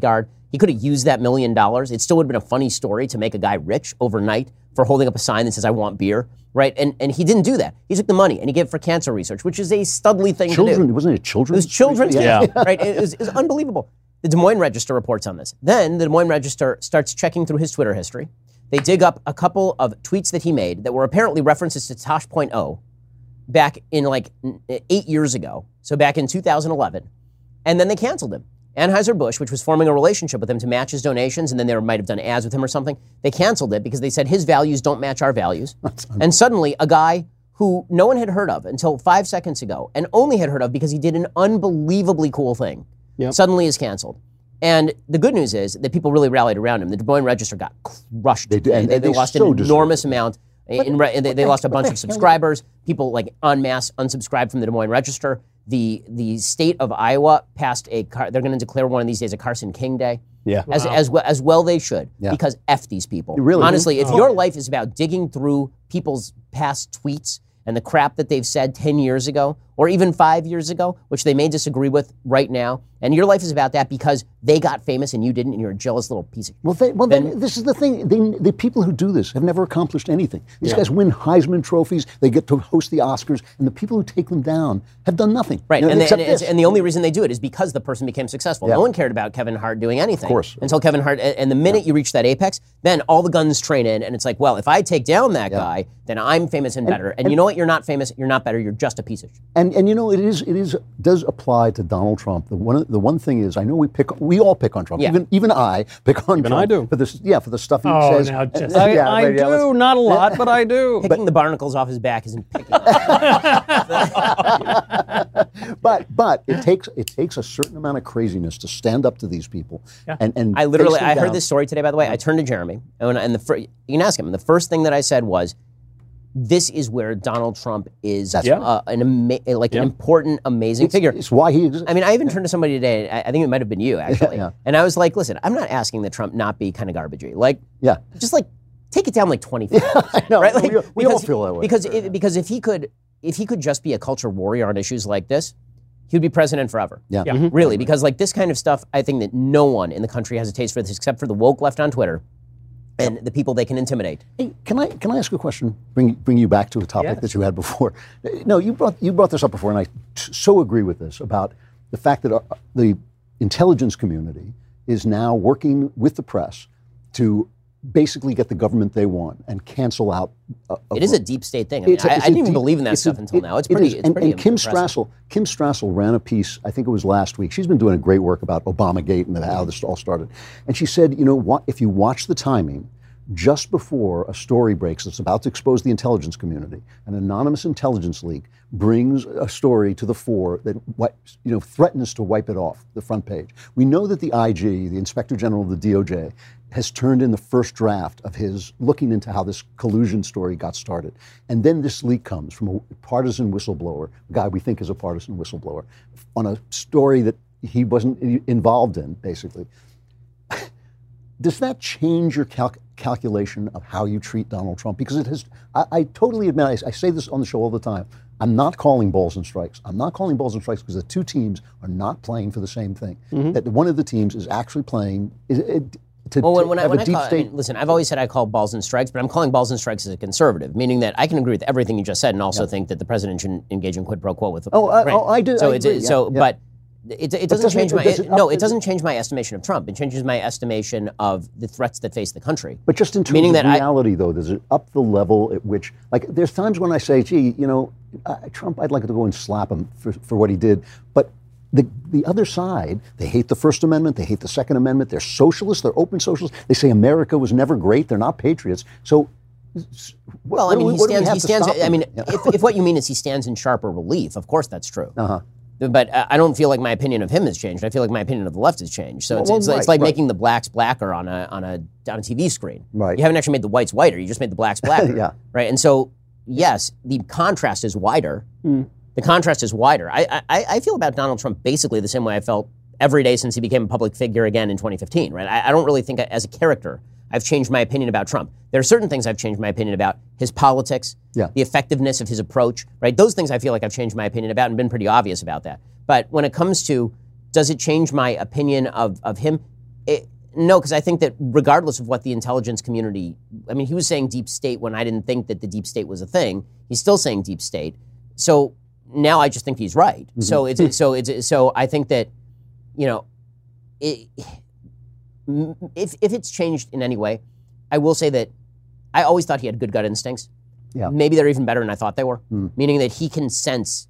He could have used that $1 million. It still would have been a funny story to make a guy rich overnight for holding up a sign that says, I want beer, right? And he didn't do that. He took the money and he gave it for cancer research, which is a studly thing to do. Wasn't it children? It was children's, Yeah. right? It was unbelievable. The Des Moines Register reports on this. Then the Des Moines Register starts checking through his Twitter history. They dig up a couple of tweets that he made that were apparently references to Tosh.0 back in 8 years ago, so back in 2011, and then they canceled him. Anheuser-Busch, which was forming a relationship with him to match his donations, and then they might have done ads with him or something, they canceled it because they said his values don't match our values. And suddenly, a guy who no one had heard of until 5 seconds ago, and only had heard of because he did an unbelievably cool thing, suddenly is canceled. And the good news is that people really rallied around him. The Des Moines Register got crushed. They lost an enormous amount. They lost a bunch of subscribers. People en masse unsubscribed from the Des Moines Register. The state of Iowa passed they're going to declare one of these days a Carson King Day. Yeah. As well they should, because F these people. Really? Honestly, if your life is about digging through people's past tweets and the crap that they've said 10 years ago, or even 5 years ago, which they may disagree with right now, and your life is about that because they got famous and you didn't, and you're a jealous little piece of... This is the thing. The people who do this have never accomplished anything. These guys win Heisman trophies, they get to host the Oscars, and the people who take them down have done nothing. Right, and the only reason they do it is because the person became successful. No one cared about Kevin Hart doing anything. Of course. Until Kevin Hart, and the minute you reach that apex, then all the guns train in, and it's like, well, if I take down that guy, then I'm famous and better. And you know what? You're not famous, you're not better, you're just a piece of shit. And you know, it does apply to Donald Trump. The one thing is, I know we all pick on Trump. Yeah. Even I pick on Trump. I do. For the stuff he Oh, says. now just- I do, not a lot, but I do. Picking the barnacles off his back isn't picking. But it takes a certain amount of craziness to stand up to these people. Yeah. And I face them heard down. this story today, by the way. I turned to Jeremy, and you can ask him. And the first thing that I said was, this is where Donald Trump is an important, amazing figure. It's why he exists. I mean, I even turned to somebody today, and I think it might have been you, actually. Yeah. And I was like, listen, I'm not asking that Trump not be kind of garbagey. Just take it down 20 feet. I know. Right? We all feel that way. Because if he could just be a culture warrior on issues like this, he would be president forever. Yeah. Really, because this kind of stuff, I think that no one in the country has a taste for this except for the woke left on Twitter and the people they can intimidate. Hey, can I ask you a question? Bring you back to a topic that you had before. No, you brought this up before, and I so agree with this about the fact that the intelligence community is now working with the press to basically get the government they want and cancel out. It is a deep state thing. I mean, I didn't even believe in that stuff until now. It's pretty. And Kim Strassel ran a piece, I think it was last week. She's been doing a great work about Obamagate and how this all started. And she said, you know what? If you watch the timing, just before a story breaks that's about to expose the intelligence community, an anonymous intelligence leak brings a story to the fore that threatens to wipe it off the front page. We know that the IG, the Inspector General of the DOJ, has turned in the first draft of his looking into how this collusion story got started. And then this leak comes from a partisan whistleblower, a guy we think is a partisan whistleblower, on a story that he wasn't involved in, basically. Does that change your calculation of how you treat Donald Trump? Because it has, I totally admit, I say this on the show all the time, I'm not calling balls and strikes. I'm not calling balls and strikes because the two teams are not playing for the same thing. That one of the teams is actually playing listen, I've always said I call balls and strikes, but I'm calling balls and strikes as a conservative, meaning that I can agree with everything you just said, and also think that the president shouldn't engage in quid pro quo with. I do. So I agree, but it doesn't change it doesn't change my estimation of Trump. It changes my estimation of the threats that face the country. But just in terms of reality, though, does it up the level at which, there's times when I say, gee, Trump, I'd like to go and slap him for what he did, but the other side, they hate the First Amendment, they hate the Second Amendment, they're socialists, they're open socialists, they say America was never great, they're not patriots. So, he stands. I mean, if what you mean is he stands in sharper relief, of course that's true. But I don't feel like my opinion of him has changed. I feel like my opinion of the left has changed. So it's like making the blacks blacker on a TV screen. Right. You haven't actually made the whites whiter. You just made the blacks blacker. Yeah. Right. And so yes, the contrast is wider. The contrast is wider. I feel about Donald Trump basically the same way I felt every day since he became a public figure again in 2015. Right. I don't really think as a character I've changed my opinion about Trump. There are certain things I've changed my opinion about: his politics, the effectiveness of his approach, right? Those things I feel like I've changed my opinion about and been pretty obvious about that. But when it comes to, does it change my opinion of him? No, because I think that regardless of what the intelligence community, I mean, he was saying deep state when I didn't think that the deep state was a thing. He's still saying deep state. So now I just think he's right. Mm-hmm. So I think that, if it's changed in any way, I will say that I always thought he had good gut instincts. Yeah. Maybe they're even better than I thought they were. Meaning that he can sense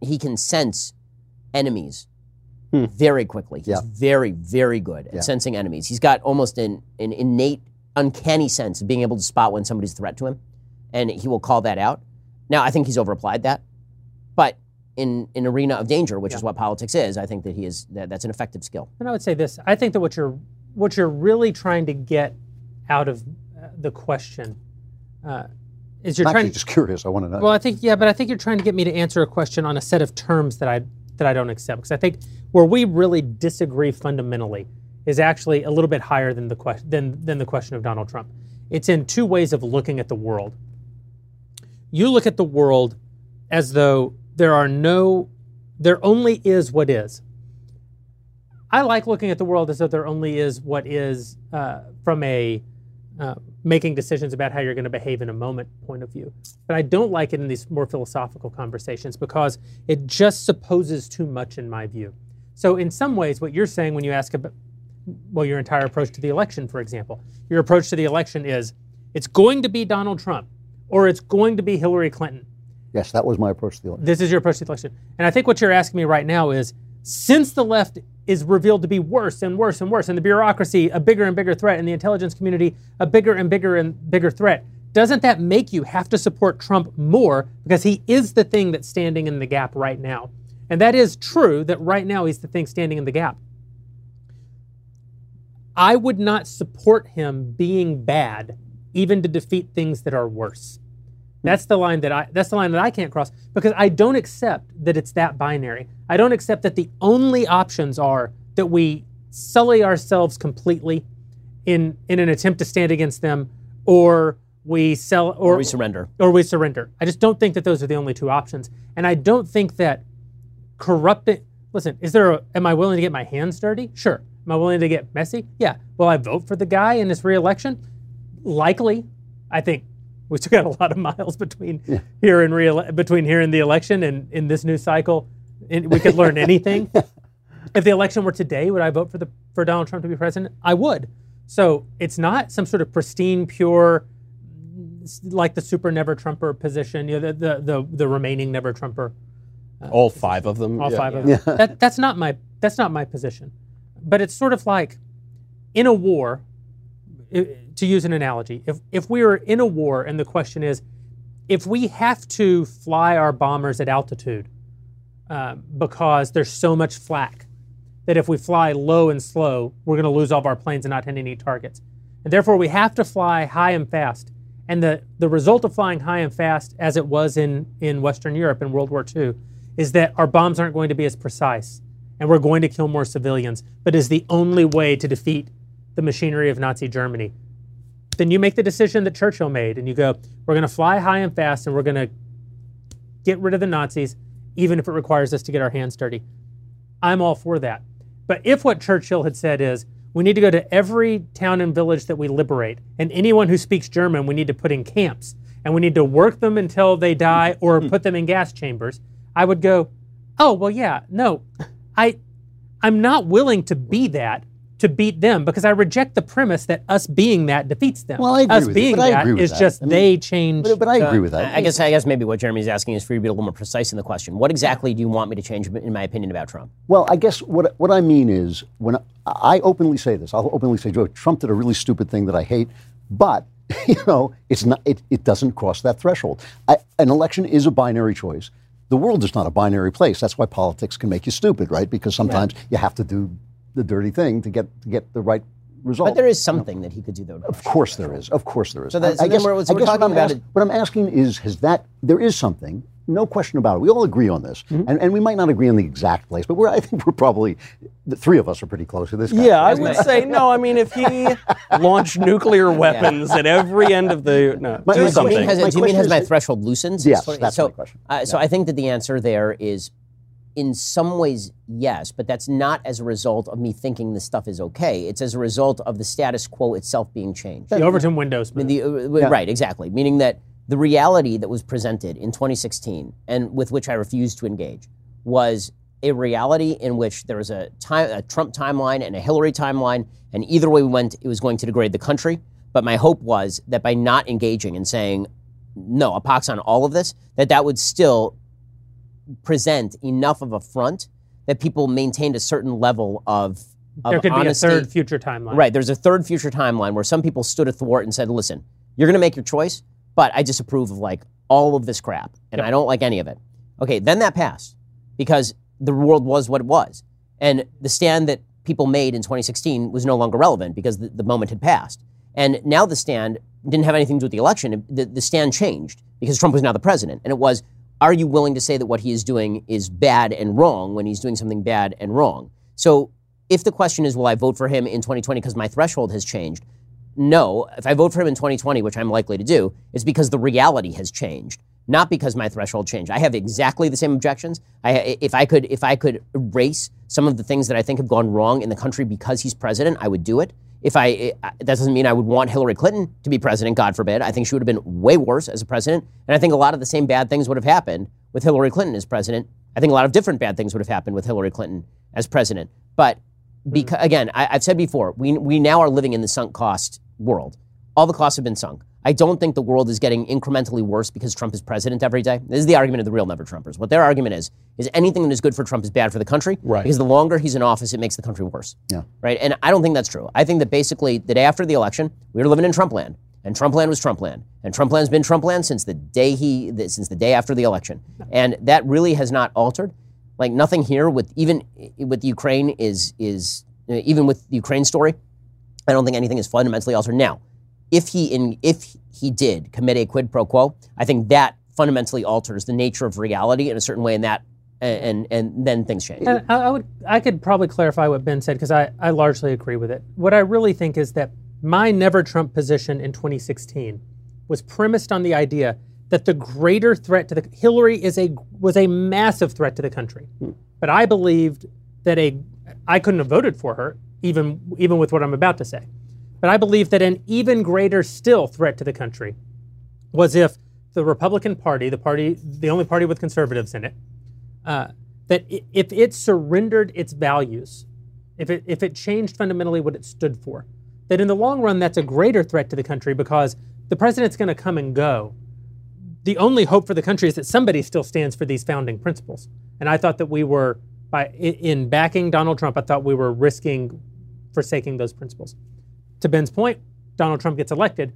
enemies very quickly. He's very, very good at sensing enemies. He's got almost an innate, uncanny sense of being able to spot when somebody's a threat to him, and he will call that out. Now, I think he's overapplied that, but in an arena of danger, which is what politics is, I think that that's an effective skill. And I would say this: I think that what you're really trying to get out of the question is you're I'm just curious. I want to know. Well, I think you're trying to get me to answer a question on a set of terms that I don't accept, because I think where we really disagree fundamentally is actually a little bit higher than the question of Donald Trump. It's in two ways of looking at the world. You look at the world as though there only is what is. I like looking at the world as though there only is what is from a making decisions about how you're going to behave in a moment point of view. But I don't like it in these more philosophical conversations because it just supposes too much in my view. So in some ways, what you're saying when you ask about, your entire approach to the election, for example, your approach to the election is it's going to be Donald Trump or it's going to be Hillary Clinton. Yes, that was my approach to the election. This is your approach to the election. And I think what you're asking me right now is, since the left is revealed to be worse and worse and worse, and the bureaucracy a bigger and bigger threat, and the intelligence community a bigger and bigger and bigger threat, doesn't that make you have to support Trump more because he is the thing that's standing in the gap right now? And that is true that right now he's the thing standing in the gap. I would not support him being bad even to defeat things that are worse. That's the line that I can't cross, because I don't accept that it's that binary. I don't accept that the only options are that we sully ourselves completely in an attempt to stand against them, or we surrender. Or we surrender. I just don't think that those are the only two options. And I don't think that corrupting. Listen, am I willing to get my hands dirty? Sure. Am I willing to get messy? Yeah. Will I vote for the guy in his re-election? Likely. I think we still got a lot of miles between here and the election and in this new cycle. We could learn anything. If the election were today, would I vote for Donald Trump to be president? I would. So it's not some sort of pristine, pure, like the super never Trumper position. The remaining never Trumper. All five of them. All five of them. That's not my position. But it's sort of like in a war. To use an analogy, if we were in a war and the question is, if we have to fly our bombers at altitude because there's so much flak that if we fly low and slow, we're going to lose all of our planes and not hit any targets. And therefore, we have to fly high and fast. And the result of flying high and fast, as it was in Western Europe in World War II, is that our bombs aren't going to be as precise and we're going to kill more civilians, but is the only way to defeat the machinery of Nazi Germany. Then you make the decision that Churchill made and you go, we're going to fly high and fast and we're going to get rid of the Nazis, even if it requires us to get our hands dirty. I'm all for that. But if what Churchill had said is, we need to go to every town and village that we liberate, and anyone who speaks German we need to put in camps, and we need to work them until they die or put them in gas chambers, I would go, oh, well, yeah, no, I'm not willing to be that to beat them, because I reject the premise that us being that defeats them. Well, I agree us with being you, that is just they change. But I agree with that. I guess maybe what Jeremy's asking is for you to be a little more precise in the question. What exactly do you want me to change in my opinion about Trump? Well, I guess what I mean is, when I openly say this, I'll openly say, Joe, Trump did a really stupid thing that I hate, but it's not. It doesn't cross that threshold. An election is a binary choice. The world is not a binary place. That's why politics can make you stupid, right? Because sometimes you have to do the dirty thing to get the right result. But there is something that he could do, though. Of course there is. Of course there is. So we're talking about it. What I'm asking is, there is something, no question about it. We all agree on this, and we might not agree on the exact place, but I think we're probably, the three of us are pretty close to this guy. Yeah, I would say no. I mean, if he launched nuclear weapons at every end of the do something. Do you mean has my threshold loosened? Yes, that's my question. So I think that the answer there is in some ways, yes, but that's not as a result of me thinking this stuff is okay. It's as a result of the status quo itself being changed. The Overton windows. Right, exactly. Meaning that the reality that was presented in 2016 and with which I refused to engage was a reality in which there was a Trump timeline and a Hillary timeline, and either way we went, it was going to degrade the country. But my hope was that by not engaging and saying, no, a pox on all of this, that would still present enough of a front that people maintained a certain level of there could honesty. Be a third future timeline. Right, there's a third future timeline where some people stood athwart and said, listen, you're going to make your choice, but I disapprove of like all of this crap, and I don't like any of it. Okay, then that passed because the world was what it was. And the stand that people made in 2016 was no longer relevant because the moment had passed. And now the stand didn't have anything to do with the election. The stand changed because Trump was now the president. And it was, are you willing to say that what he is doing is bad and wrong when he's doing something bad and wrong? So if the question is, will I vote for him in 2020 because my threshold has changed? No. If I vote for him in 2020, which I'm likely to do, it's because the reality has changed, not because my threshold changed. I have exactly the same objections. If I could erase some of the things that I think have gone wrong in the country because he's president, I would do it. That doesn't mean I would want Hillary Clinton to be president, God forbid. I think she would have been way worse as a president. And I think a lot of the same bad things would have happened with Hillary Clinton as president. I think a lot of different bad things would have happened with Hillary Clinton as president. But because, again, I've said before, we now are living in the sunk cost world. All the costs have been sunk. I don't think the world is getting incrementally worse because Trump is president every day. This is the argument of the real never-Trumpers. What their argument is anything that is good for Trump is bad for the country. Right. Because the longer he's in office, it makes the country worse. Yeah. Right? And I don't think that's true. I think that basically the day after the election, we were living in Trumpland. And Trumpland was Trumpland. And Trumpland's been Trumpland since the day after the election. And that really has not altered. Like nothing here with Ukraine is even with the Ukraine story, I don't think anything is fundamentally altered. Now, if he did commit a quid pro quo, I think that fundamentally alters the nature of reality in a certain way, and then things change. And I could probably clarify what Ben said because I largely agree with it. What I really think is that my never Trump position in 2016 was premised on the idea that the greater threat to Hillary was a massive threat to the country, but I believed that I couldn't have voted for her even with what I'm about to say. But I believe that an even greater still threat to the country was if the Republican Party, the only party with conservatives in it, that if it surrendered its values, if it changed fundamentally what it stood for, that in the long run that's a greater threat to the country because the president's going to come and go. The only hope for the country is that somebody still stands for these founding principles. And I thought that we were, in backing Donald Trump, I thought we were risking forsaking those principles. To Ben's point, Donald Trump gets elected.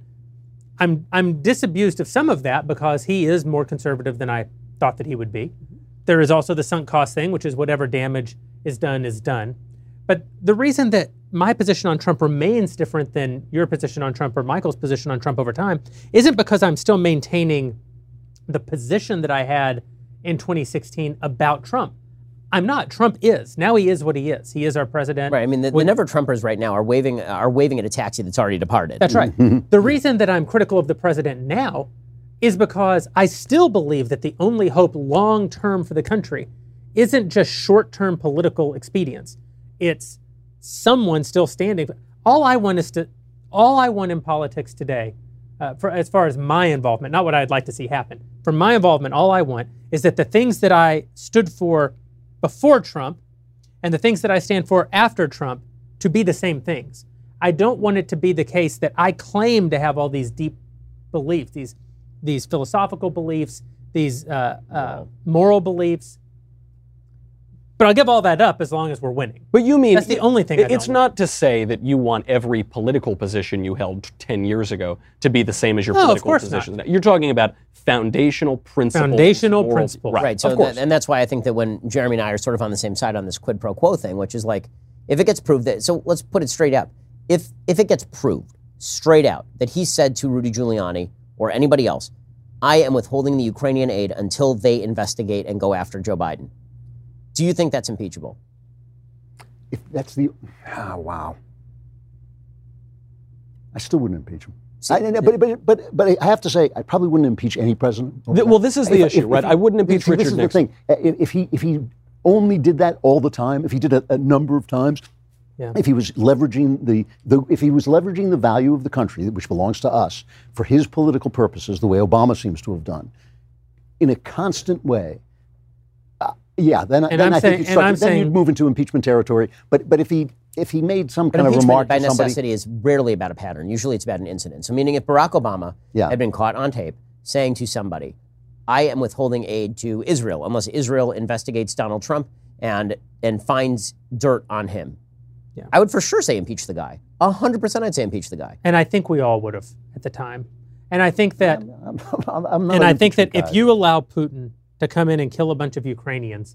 I'm disabused of some of that because he is more conservative than I thought that he would be. There is also the sunk cost thing, which is whatever damage is done is done. But the reason that my position on Trump remains different than your position on Trump or Michael's position on Trump over time isn't because I'm still maintaining the position that I had in 2016 about Trump. I'm not. Trump is. Now he is what he is. He is our president. Right. I mean, the never-Trumpers right now are waving at a taxi that's already departed. That's right. The reason that I'm critical of the president now is because I still believe that the only hope long-term for the country isn't just short-term political expedience. It's someone still standing. All I want in politics today, as far as my involvement, not what I'd like to see happen. For my involvement, all I want is that the things that I stood for before Trump and the things that I stand for after Trump to be the same things. I don't want it to be the case that I claim to have all these deep beliefs, these philosophical beliefs, these moral beliefs. But I'll give all that up as long as we're winning. But you mean that's the only thing. It's not to say that you want every political position you held 10 years ago to be the same as your political positions. You're talking about foundational principles. Foundational principles. Right. So and that's why I think that when Jeremy and I are sort of on the same side on this quid pro quo thing, which is like, if it gets proved that, so let's put it straight out. If it gets proved straight out that he said to Rudy Giuliani or anybody else, I am withholding the Ukrainian aid until they investigate and go after Joe Biden. Do you think that's impeachable? If that's wow. I still wouldn't impeach him. But I have to say, I probably wouldn't impeach any president. Well, this is the issue, right? I wouldn't impeach Richard Nixon. This is the thing. If he only did that all the time, if he did it a number of times, if he was leveraging the value of the country, which belongs to us, for his political purposes, the way Obama seems to have done, in a constant way, then I think you'd move into impeachment territory. But if he made some kind of remark by to somebody, necessity is rarely about a pattern. Usually it's about an incident. So meaning if Barack Obama had been caught on tape saying to somebody, I am withholding aid to Israel unless Israel investigates Donald Trump and finds dirt on him. Yeah. I would for sure say impeach the guy. 100% I'd say impeach the guy. And I think we all would have at the time. And I think that I'm not if you allow Putin to come in and kill a bunch of Ukrainians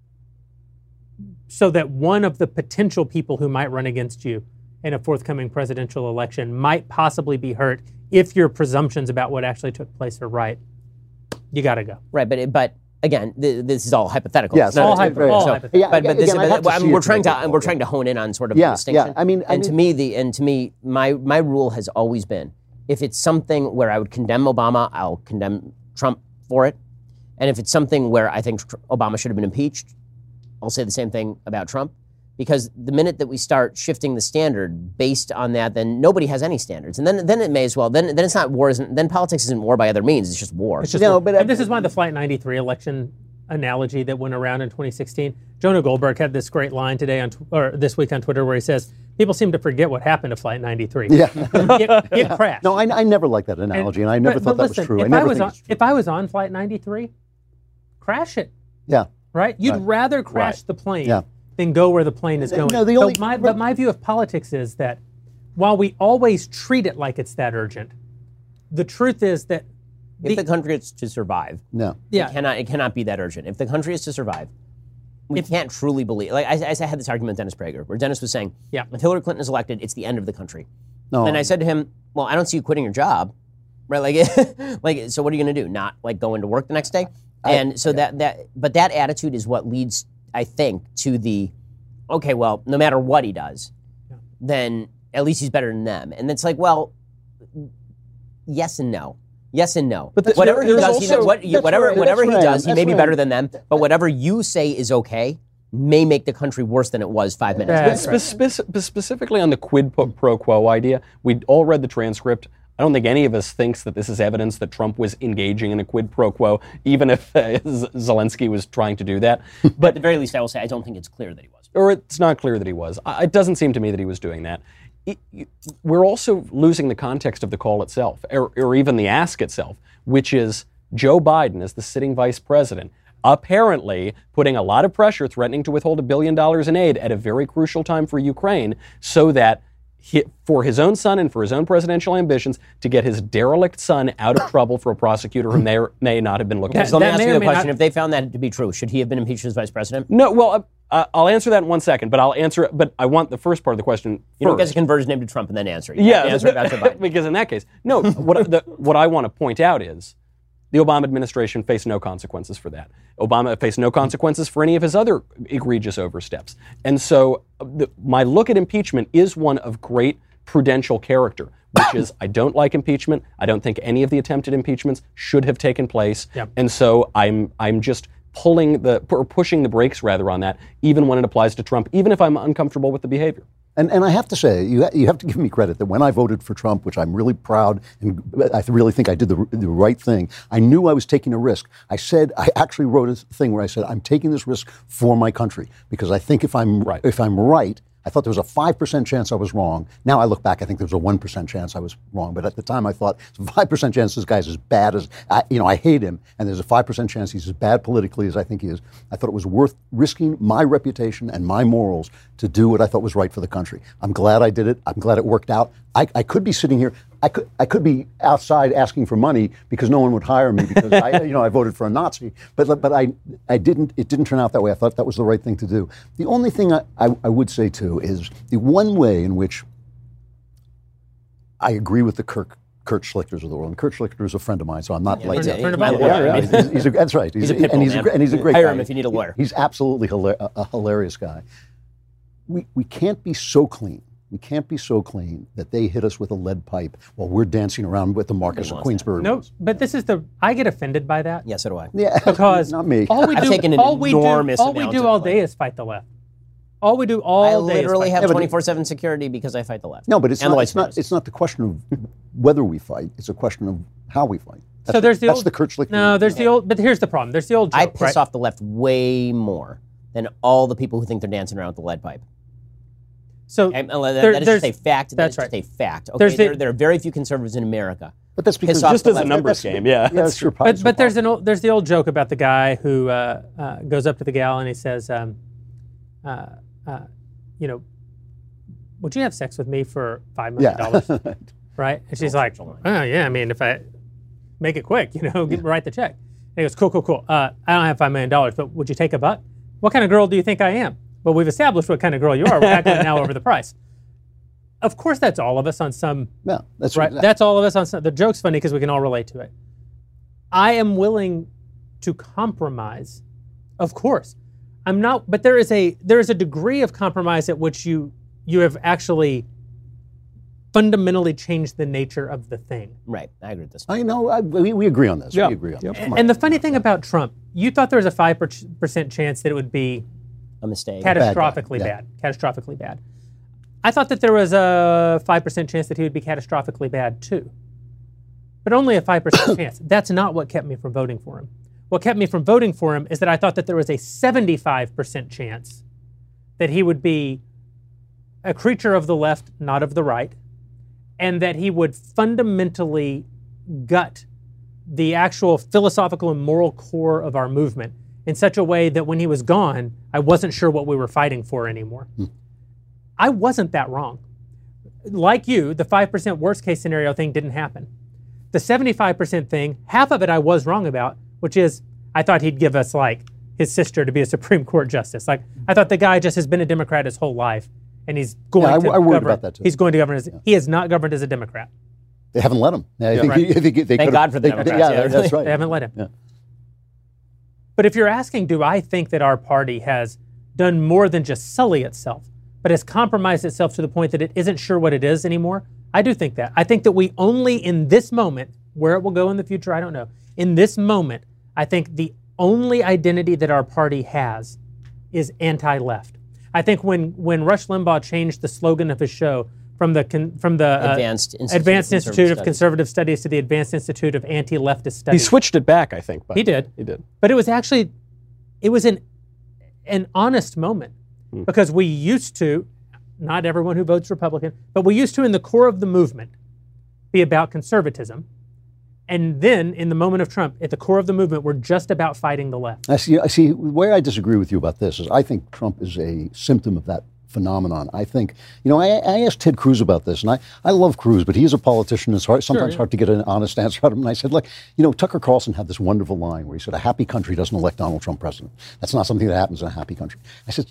so that one of the potential people who might run against you in a forthcoming presidential election might possibly be hurt if your presumptions about what actually took place are right, you got to go. Right, but again, this is all hypothetical. Yes, all hypothetical. We're trying to hone in on sort of the distinction. To me, my rule has always been, if it's something where I would condemn Obama, I'll condemn Trump for it. And if it's something where I think Obama should have been impeached, I'll say the same thing about Trump. Because the minute that we start shifting the standard based on that, then nobody has any standards. And then it may as well, then it's not war, then politics isn't war by other means, it's just war. It's just war. And this is why the Flight 93 election analogy that went around in 2016. Jonah Goldberg had this great line today this week on Twitter where he says, people seem to forget what happened to Flight 93. Yeah. it crashed. No, I never liked that analogy, and I never thought that was true. If I was on Flight 93, crash it. Yeah. Right? You'd rather crash the plane than go where the plane is going. But my view of politics is that while we always treat it like it's that urgent, the truth is that if the country is to survive, it cannot be that urgent. If the country is to survive, we can't truly believe. Like I had this argument with Dennis Prager, where Dennis was saying, if Hillary Clinton is elected, it's the end of the country. No. And I said to him, well, I don't see you quitting your job, right? Like, so what are you going to do? Not like go into work the next day? But that attitude is what leads, I think, to the, okay, well, no matter what he does, then at least he's better than them. And it's like, well, yes and no. Yes and no. But whatever he does, he may be better than them. But whatever you say is okay may make the country worse than it was 5 minutes ago. Specifically on the quid pro quo idea, we all read the transcript. I don't think any of us thinks that this is evidence that Trump was engaging in a quid pro quo, even if Zelensky was trying to do that. But at the very least, I will say I don't think it's clear that he was. Or it's not clear that he was. It doesn't seem to me that he was doing that. We're also losing the context of the call itself, or even the ask itself, which is Joe Biden, as the sitting vice president, apparently putting a lot of pressure, threatening to withhold $1 billion in aid at a very crucial time for Ukraine, so that for his own son and for his own presidential ambitions, to get his derelict son out of trouble for a prosecutor who may or may not have been looking. So let me ask you a question. If they found that to be true, should he have been impeached as vice president? No, well, I'll answer that in 1 second, but I'll answer it. But I want the first part of the question You don't get to convert his name to Trump and then answer it. Answer about Joe Biden. Because in that case, no, what I want to point out is the Obama administration faced no consequences for that. Obama faced no consequences for any of his other egregious oversteps. And so my look at impeachment is one of great prudential character, which is I don't like impeachment. I don't think any of the attempted impeachments should have taken place. Yep. And so I'm just pushing the brakes rather on that, even when it applies to Trump, even if I'm uncomfortable with the behavior. And I have to say, you have to give me credit that when I voted for Trump, which I'm really proud and I really think I did the right thing, I knew I was taking a risk. I actually wrote a thing where I said, I'm taking this risk for my country because I think if I'm right, I thought there was a 5% chance I was wrong. Now I look back, I think there was a 1% chance I was wrong. But at the time I thought, there's a 5% chance this guy's as bad as, I hate him, and there's a 5% chance he's as bad politically as I think he is. I thought it was worth risking my reputation and my morals to do what I thought was right for the country. I'm glad I did it. I'm glad it worked out. I could be sitting here, I could be outside asking for money because no one would hire me because I voted for a Nazi. But I didn't. It didn't turn out that way. I thought that was the right thing to do. The only thing I would say too is the one way in which I agree with the Kurt Schlichters of the world. And Kurt Schlichter is a friend of mine, so I'm not like he's a that's right. He's a pit bull, and he's a great guy. Hire guy. him if you need a lawyer. He's absolutely a hilarious guy. We can't be so clean We can't be so clean that they hit us with a lead pipe while we're dancing around with the Marquess of Queensberry. No, but this is I get offended by that. Yeah, so do I. Yeah, Because not me. all we I've do, taken an all we enormous do, all we amount do of all play. day is fight the left. All we do all I day literally is have fight. 24/7 security because I fight the left. No, but it's and the not. white It's not. supremacists. It's not the question of whether we fight. It's a question of how we fight. So there's the that's old, the Kirchlich. No, there's the old. But here's the problem. There's the old joke, I piss right? off the left way more than all the people who think they're dancing around with the lead pipe. So That there- is there's- just a fact. that's That is right. just a fact. Okay, There's the- there are very few conservatives in America. But that's because Piss off Just the as a left. numbers game, yeah. Yeah, that's true. But there's there's the old joke about the guy who goes up to the gal and he says, you know, would you have sex with me for $5 million? Yeah. Right? And she's like, oh yeah, I mean, if I make it quick, write the check. And he goes, cool. I don't have $5 million, but would you take a buck? What kind of girl do you think I am? Well, we've established what kind of girl you are. We're haggling now over the price. Of course, that's all of us on some. Yeah, that's Right. right. That's all of us on some. The joke's funny because we can all relate to it. I am willing to compromise, of course. I'm not, but there is a degree of compromise at which you have actually fundamentally changed the nature of the thing. Right, I agree with this. I know. We agree on this. Yeah. We agree on this. Come on. And the funny thing about Trump, you thought there was a 5% chance that it would be A mistake. catastrophically Yeah. bad. Catastrophically bad. I thought that there was a 5% chance that he would be catastrophically bad too. But only a 5% chance. That's not what kept me from voting for him. What kept me from voting for him is that I thought that there was a 75% chance that he would be a creature of the left, not of the right, and that he would fundamentally gut the actual philosophical and moral core of our movement in such a way that when he was gone, I wasn't sure what we were fighting for anymore. I wasn't that wrong. Like you, the 5% worst case scenario thing didn't happen. The 75% thing, half of it I was wrong about, which is I thought he'd give us like his sister to be a Supreme Court justice. Like I thought the guy just has been a Democrat his whole life, and he's going Yeah, to I worried govern. about that, too. He's going to govern as he has not governed as a Democrat. They haven't let him. I think, Right. I think they Thank could've- God for the they- Democrats, Yeah, yeah, that's really. right. They haven't let him. Yeah. But if you're asking, do I think that our party has done more than just sully itself, but has compromised itself to the point that it isn't sure what it is anymore? I do think that. I think that we only in this moment, where it will go in the future, I don't know. In this moment, I think the only identity that our party has is anti-left. I think when Rush Limbaugh changed the slogan of his show from the Advanced Institute of Conservative Studies to the Advanced Institute of Anti-Leftist He Studies. switched it back, I think. But He did. He did. But it was actually, it was an honest moment because we used to, not everyone who votes Republican, but we used to in the core of the movement be about conservatism. And then in the moment of Trump, at the core of the movement, we're just about fighting the left. I see. Where I disagree with you about this is I think Trump is a symptom of that phenomenon. I think, I asked Ted Cruz about this, and I love Cruz, but he's a politician. It's sometimes hard to get an honest answer out of him. And I said, look, Tucker Carlson had this wonderful line where he said, a happy country doesn't elect Donald Trump president. That's not something that happens in a happy country. I said,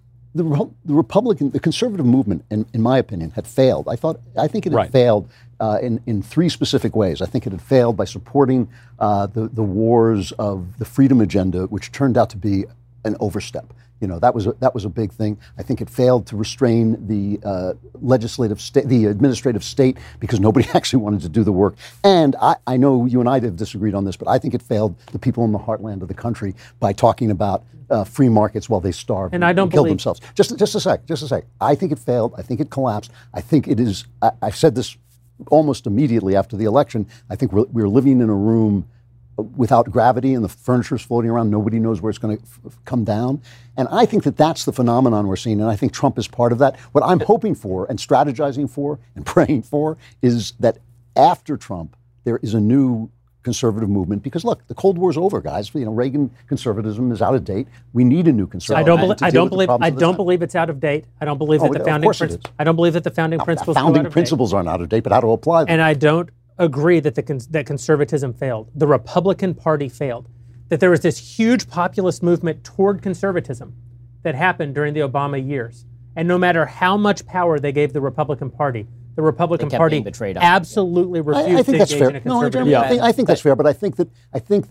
the conservative movement, in my opinion, had failed. I think it had failed in three specific ways. I think it had failed by supporting the wars of the freedom agenda, which turned out to be an overstep. That was a big thing. I think it failed to restrain the the administrative state, because nobody actually wanted to do the work. And I know you and I have disagreed on this, but I think it failed the people in the heartland of the country by talking about free markets while they starved and I don't killed believe themselves. Just a sec. I think it failed. I think it collapsed. I think it is. I said this almost immediately after the election. I think we're living in a room without gravity, and the furniture's floating around. Nobody knows where it's going to come down. And I think that that's the phenomenon we're seeing, and I think Trump is part of that. What I'm hoping for and strategizing for and praying for is that after Trump, there is a new conservative movement, because look, the Cold War's over, guys. Reagan conservatism is out of date. We need a new conservative. I don't believe it's out of date. I don't believe that the founding principles. I don't believe that the founding principles. Founding principles aren't out of date, but how to apply them. And I don't agree that that conservatism failed. The Republican Party failed. That there was this huge populist movement toward conservatism that happened during the Obama years. And no matter how much power they gave the Republican Party, the Republican kept Party being betrayed on. absolutely refused I think to that's engage fair. in a conservative I think that's fair, but I think that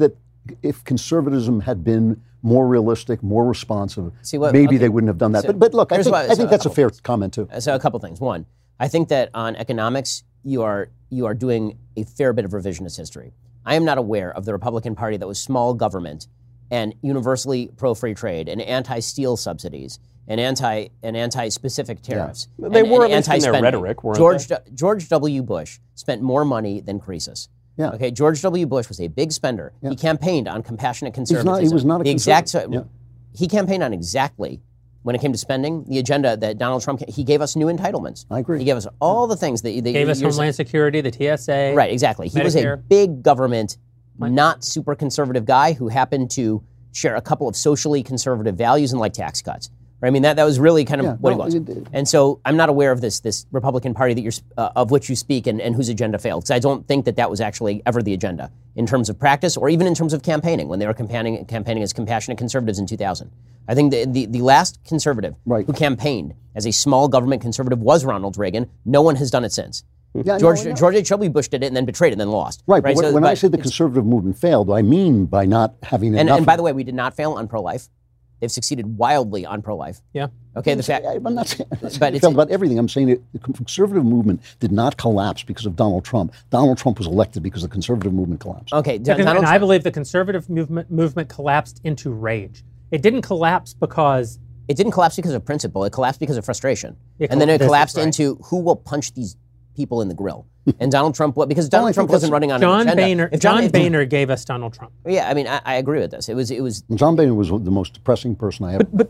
if conservatism had been more realistic, more responsive, maybe okay. they wouldn't have done that. So but look, I here's think that's a fair comment too. So a couple things. One, I think that on economics, you are doing a fair bit of revisionist history. I am not aware of the Republican Party that was small government and universally pro-free trade and anti-steel subsidies and anti-specific tariffs. Yeah. They were at least in their anti-spending. rhetoric, weren't they? George W. Bush spent more money than Croesus. Yeah. Okay, George W. Bush was a big spender. Yeah. He campaigned on compassionate conservatism. He was not a conservative. Yeah. He campaigned on exactly, when it came to spending, the agenda that Donald Trump, he gave us new entitlements. I agree. He gave us all the things that gave us Homeland Security, the TSA. Right, exactly. He Medicare. was a big government, not super conservative guy who happened to share a couple of socially conservative values and like tax cuts. Right? I mean, that was really kind of what he was. And so I'm not aware of this Republican Party that of which you speak and whose agenda failed. Because I don't think that was actually ever the agenda in terms of practice or even in terms of campaigning when they were campaigning as compassionate conservatives in 2000. I think the last conservative who campaigned as a small government conservative was Ronald Reagan. No one has done it since. Yeah, George H.W. Bush did it and then betrayed it and then lost. Right, but when I say the conservative movement failed, I mean by not having enough. And by the way, we did not fail on pro-life. They've succeeded wildly on pro-life. Yeah. Okay. I'm not saying it failed about everything. I'm saying the conservative movement did not collapse because of Donald Trump. Donald Trump was elected because the conservative movement collapsed. Okay. And I believe the conservative movement collapsed into rage. It didn't collapse because... It didn't collapse because of principle. It collapsed because of frustration. And then it collapsed into who will punch these people in the grill. And Donald Trump, because Donald Trump wasn't running on an agenda. John Boehner gave us Donald Trump. Yeah, I mean, I agree with this. It was. John Boehner was the most depressing person I ever. But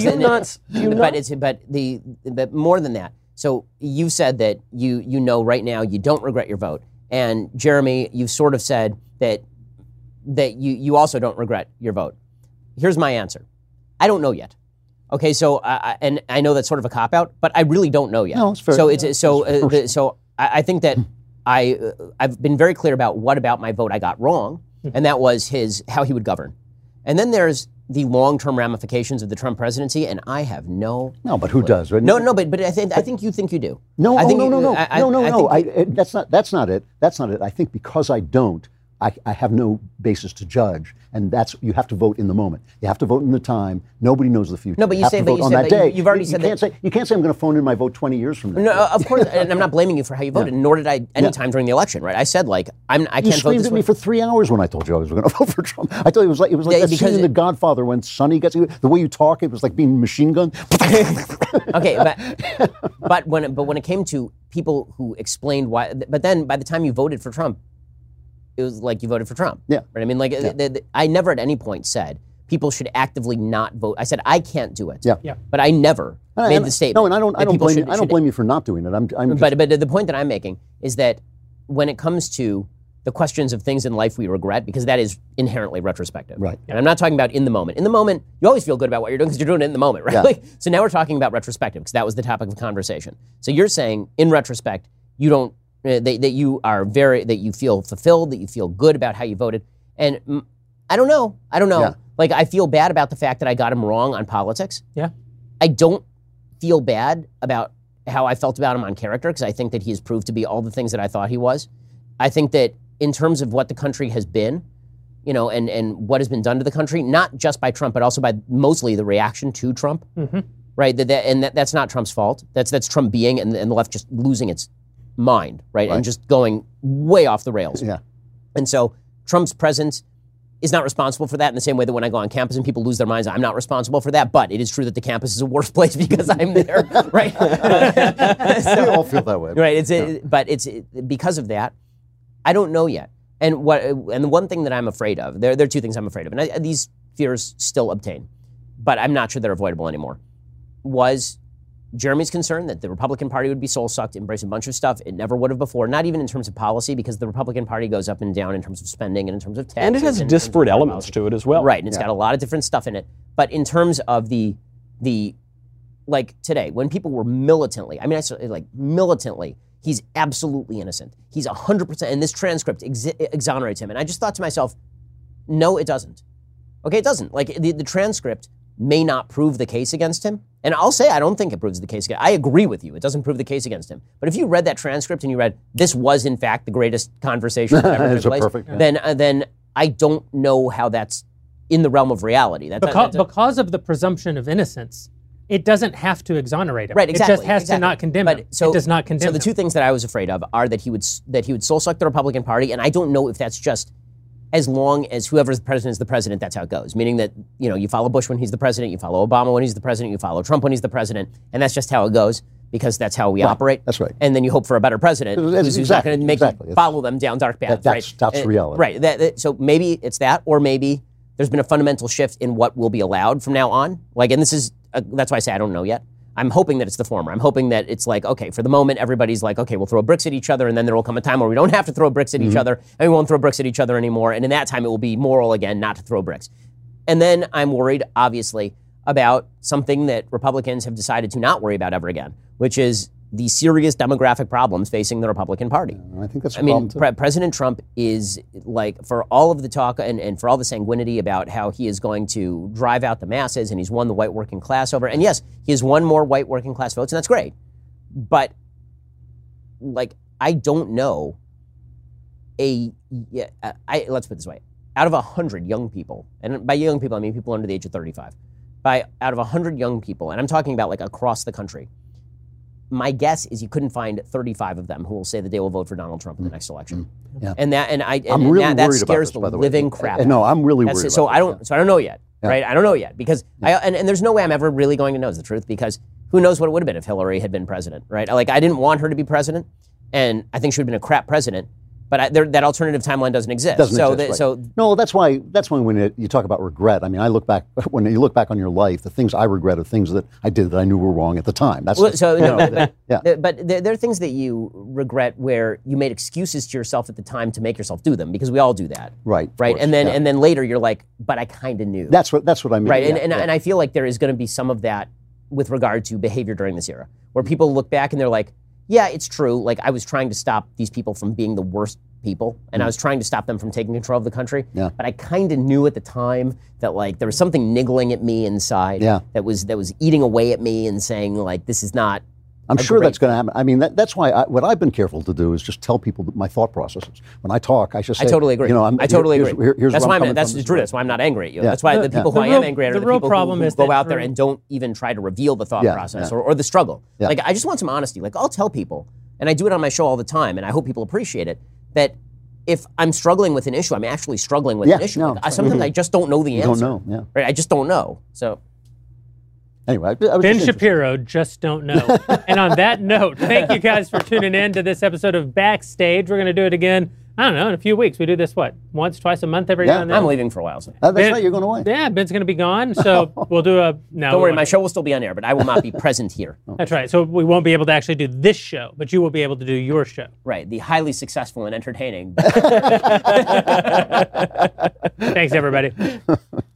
more than that. So you said that you know right now you don't regret your vote, and Jeremy, you sort of said that you also don't regret your vote. Here's my answer. I don't know yet. Okay, so and I know that's sort of a cop-out, but I really don't know yet. No, it's fair. So I think that I've been very clear about what about my vote I got wrong, and that was how he would govern. And then there's the long-term ramifications of the Trump presidency, and I have no. No, but who does? Right? No, but I think you think you do. No. That's not it. That's not it. I think because I don't, I have no basis to judge, and you have to vote in the moment. You have to vote in the time. Nobody knows the future. No, but you've already said that. You can't say I'm going to phone in my vote 20 years from now. No, of course, and I'm not blaming you for how you voted, nor did I any time during the election, right? I said I can't vote this way. You screamed at me for 3 hours when I told you I was going to vote for Trump. I told you it was like that scene in The Godfather when Sonny gets the way you talk. It was like being machine gunned. Okay, but when it came to people who explained why, but then by the time you voted for Trump, it was like you voted for Trump. Yeah. Right? I mean, I never at any point said people should actively not vote. I said I can't do it. Yeah. But I never made the statement. No, and I don't blame you for not doing it. But the point that I'm making is that when it comes to the questions of things in life we regret, because that is inherently retrospective. Right. And I'm not talking about in the moment. In the moment, you always feel good about what you're doing because you're doing it in the moment, right? Yeah. So now we're talking about retrospective because that was the topic of conversation. So you're saying in retrospect, you don't. That you feel fulfilled, that you feel good about how you voted. And I don't know. Yeah. I feel bad about the fact that I got him wrong on politics. Yeah. I don't feel bad about how I felt about him on character because I think that he has proved to be all the things that I thought he was. I think that in terms of what the country has been, and what has been done to the country, not just by Trump, but also by mostly the reaction to Trump, right? That's not Trump's fault. That's Trump being and the left just losing its mind, right? And just going way off the rails. Yeah. And so Trump's presence is not responsible for that in the same way that when I go on campus and people lose their minds, I'm not responsible for that. But it is true that the campus is a worse place because I'm there, right? We all feel that way. Right. But it's because of that, I don't know yet. And the one thing that I'm afraid of, there are two things I'm afraid of, and these fears still obtain, but I'm not sure they're avoidable anymore, was Jeremy's concern that the Republican Party would be soul-sucked, embrace a bunch of stuff it never would have before, not even in terms of policy, because the Republican Party goes up and down in terms of spending and in terms of taxes. And it has disparate elements to it as well. Right, and it's got a lot of different stuff in it. But in terms of the like today, when people were militantly, he's absolutely innocent. He's 100%, and this transcript exonerates him. And I just thought to myself, no, it doesn't. Okay, it doesn't. Like, the transcript may not prove the case against him. And I'll say I don't think it proves the case against him. I agree with you. It doesn't prove the case against him. But if you read that transcript and you read, this was, in fact, the greatest conversation that ever took place, then I don't know how that's in the realm of reality. Because of the presumption of innocence, it doesn't have to exonerate him. Right, exactly. It just has to not condemn him. It does not condemn him. So the two things that I was afraid of are that he would soul suck the Republican Party, and I don't know if that's just as long as whoever the president is the president, that's how it goes. Meaning that, you follow Bush when he's the president, you follow Obama when he's the president, you follow Trump when he's the president, and that's just how it goes because that's how we operate. That's right. And then you hope for a better president who's not going to make you follow them down dark paths. That's reality. Right. So maybe it's that, or maybe there's been a fundamental shift in what will be allowed from now on. And this is, that's why I say I don't know yet. I'm hoping that it's the former. I'm hoping that it's like, okay, for the moment, everybody's like, okay, we'll throw bricks at each other, and then there will come a time where we don't have to throw bricks at each other, and we won't throw bricks at each other anymore, and in that time, it will be moral again not to throw bricks. And then I'm worried, obviously, about something that Republicans have decided to not worry about ever again, which is the serious demographic problems facing the Republican Party. I think that's a problem too. President Trump is for all of the talk and for all the sanguinity about how he is going to drive out the masses and he's won the white working class over. And yes, he has won more white working class votes, and that's great. But I don't know let's put it this way. Out of 100 young people, and by young people, I mean people under the age of 35, out of 100 young people, and I'm talking about across the country, my guess is you couldn't find 35 of them who will say that they will vote for Donald Trump in the next election. Yeah. And that scares the living crap. No, I'm really worried about so I don't know yet, right? I don't know yet because and there's no way I'm ever really going to know is the truth because who knows what it would have been if Hillary had been president, right? I didn't want her to be president, and I think she would have been a crap president. But that alternative timeline doesn't exist. No, that's why when you talk about regret, I mean, when you look back on your life, the things I regret are things that I did that I knew were wrong at the time. But there are things that you regret where you made excuses to yourself at the time to make yourself do them because we all do that. Right. Right. And then later you're like, but I kind of knew. That's what I mean. Right. And I feel like there is going to be some of that with regard to behavior during this era where people look back and they're like, yeah, it's true. I was trying to stop these people from being the worst people, and I was trying to stop them from taking control of the country. Yeah. But I kind of knew at the time that there was something niggling at me inside that was eating away at me and saying this is not. I'm sure that's going to happen. I mean, that's why what I've been careful to do is just tell people my thought processes. When I talk, I just say, I totally agree. I totally agree. Here's that's why that's the truth. That's why I'm not angry at you. Yeah. That's why the people who I am angry at are the people who go out there and don't even try to reveal the thought process or the struggle. Yeah. I just want some honesty. I'll tell people, and I do it on my show all the time, and I hope people appreciate it, that if I'm struggling with an issue, I'm actually struggling with an issue. Sometimes I just don't know the answer. Don't know, right? I just don't know. So anyway, Ben Shapiro, just don't know. And on that note, thank you guys for tuning in to this episode of Backstage. We're going to do it again, I don't know, in a few weeks. We do this, once, twice a month, every now and then? I'm leaving for a while. So. That's right, you're going away. Yeah, Ben's going to be gone, so we'll do a... No, don't worry, my show will still be on air, but I will not be present here. That's right, so we won't be able to actually do this show, but you will be able to do your show. Right, the highly successful and entertaining. Thanks, everybody.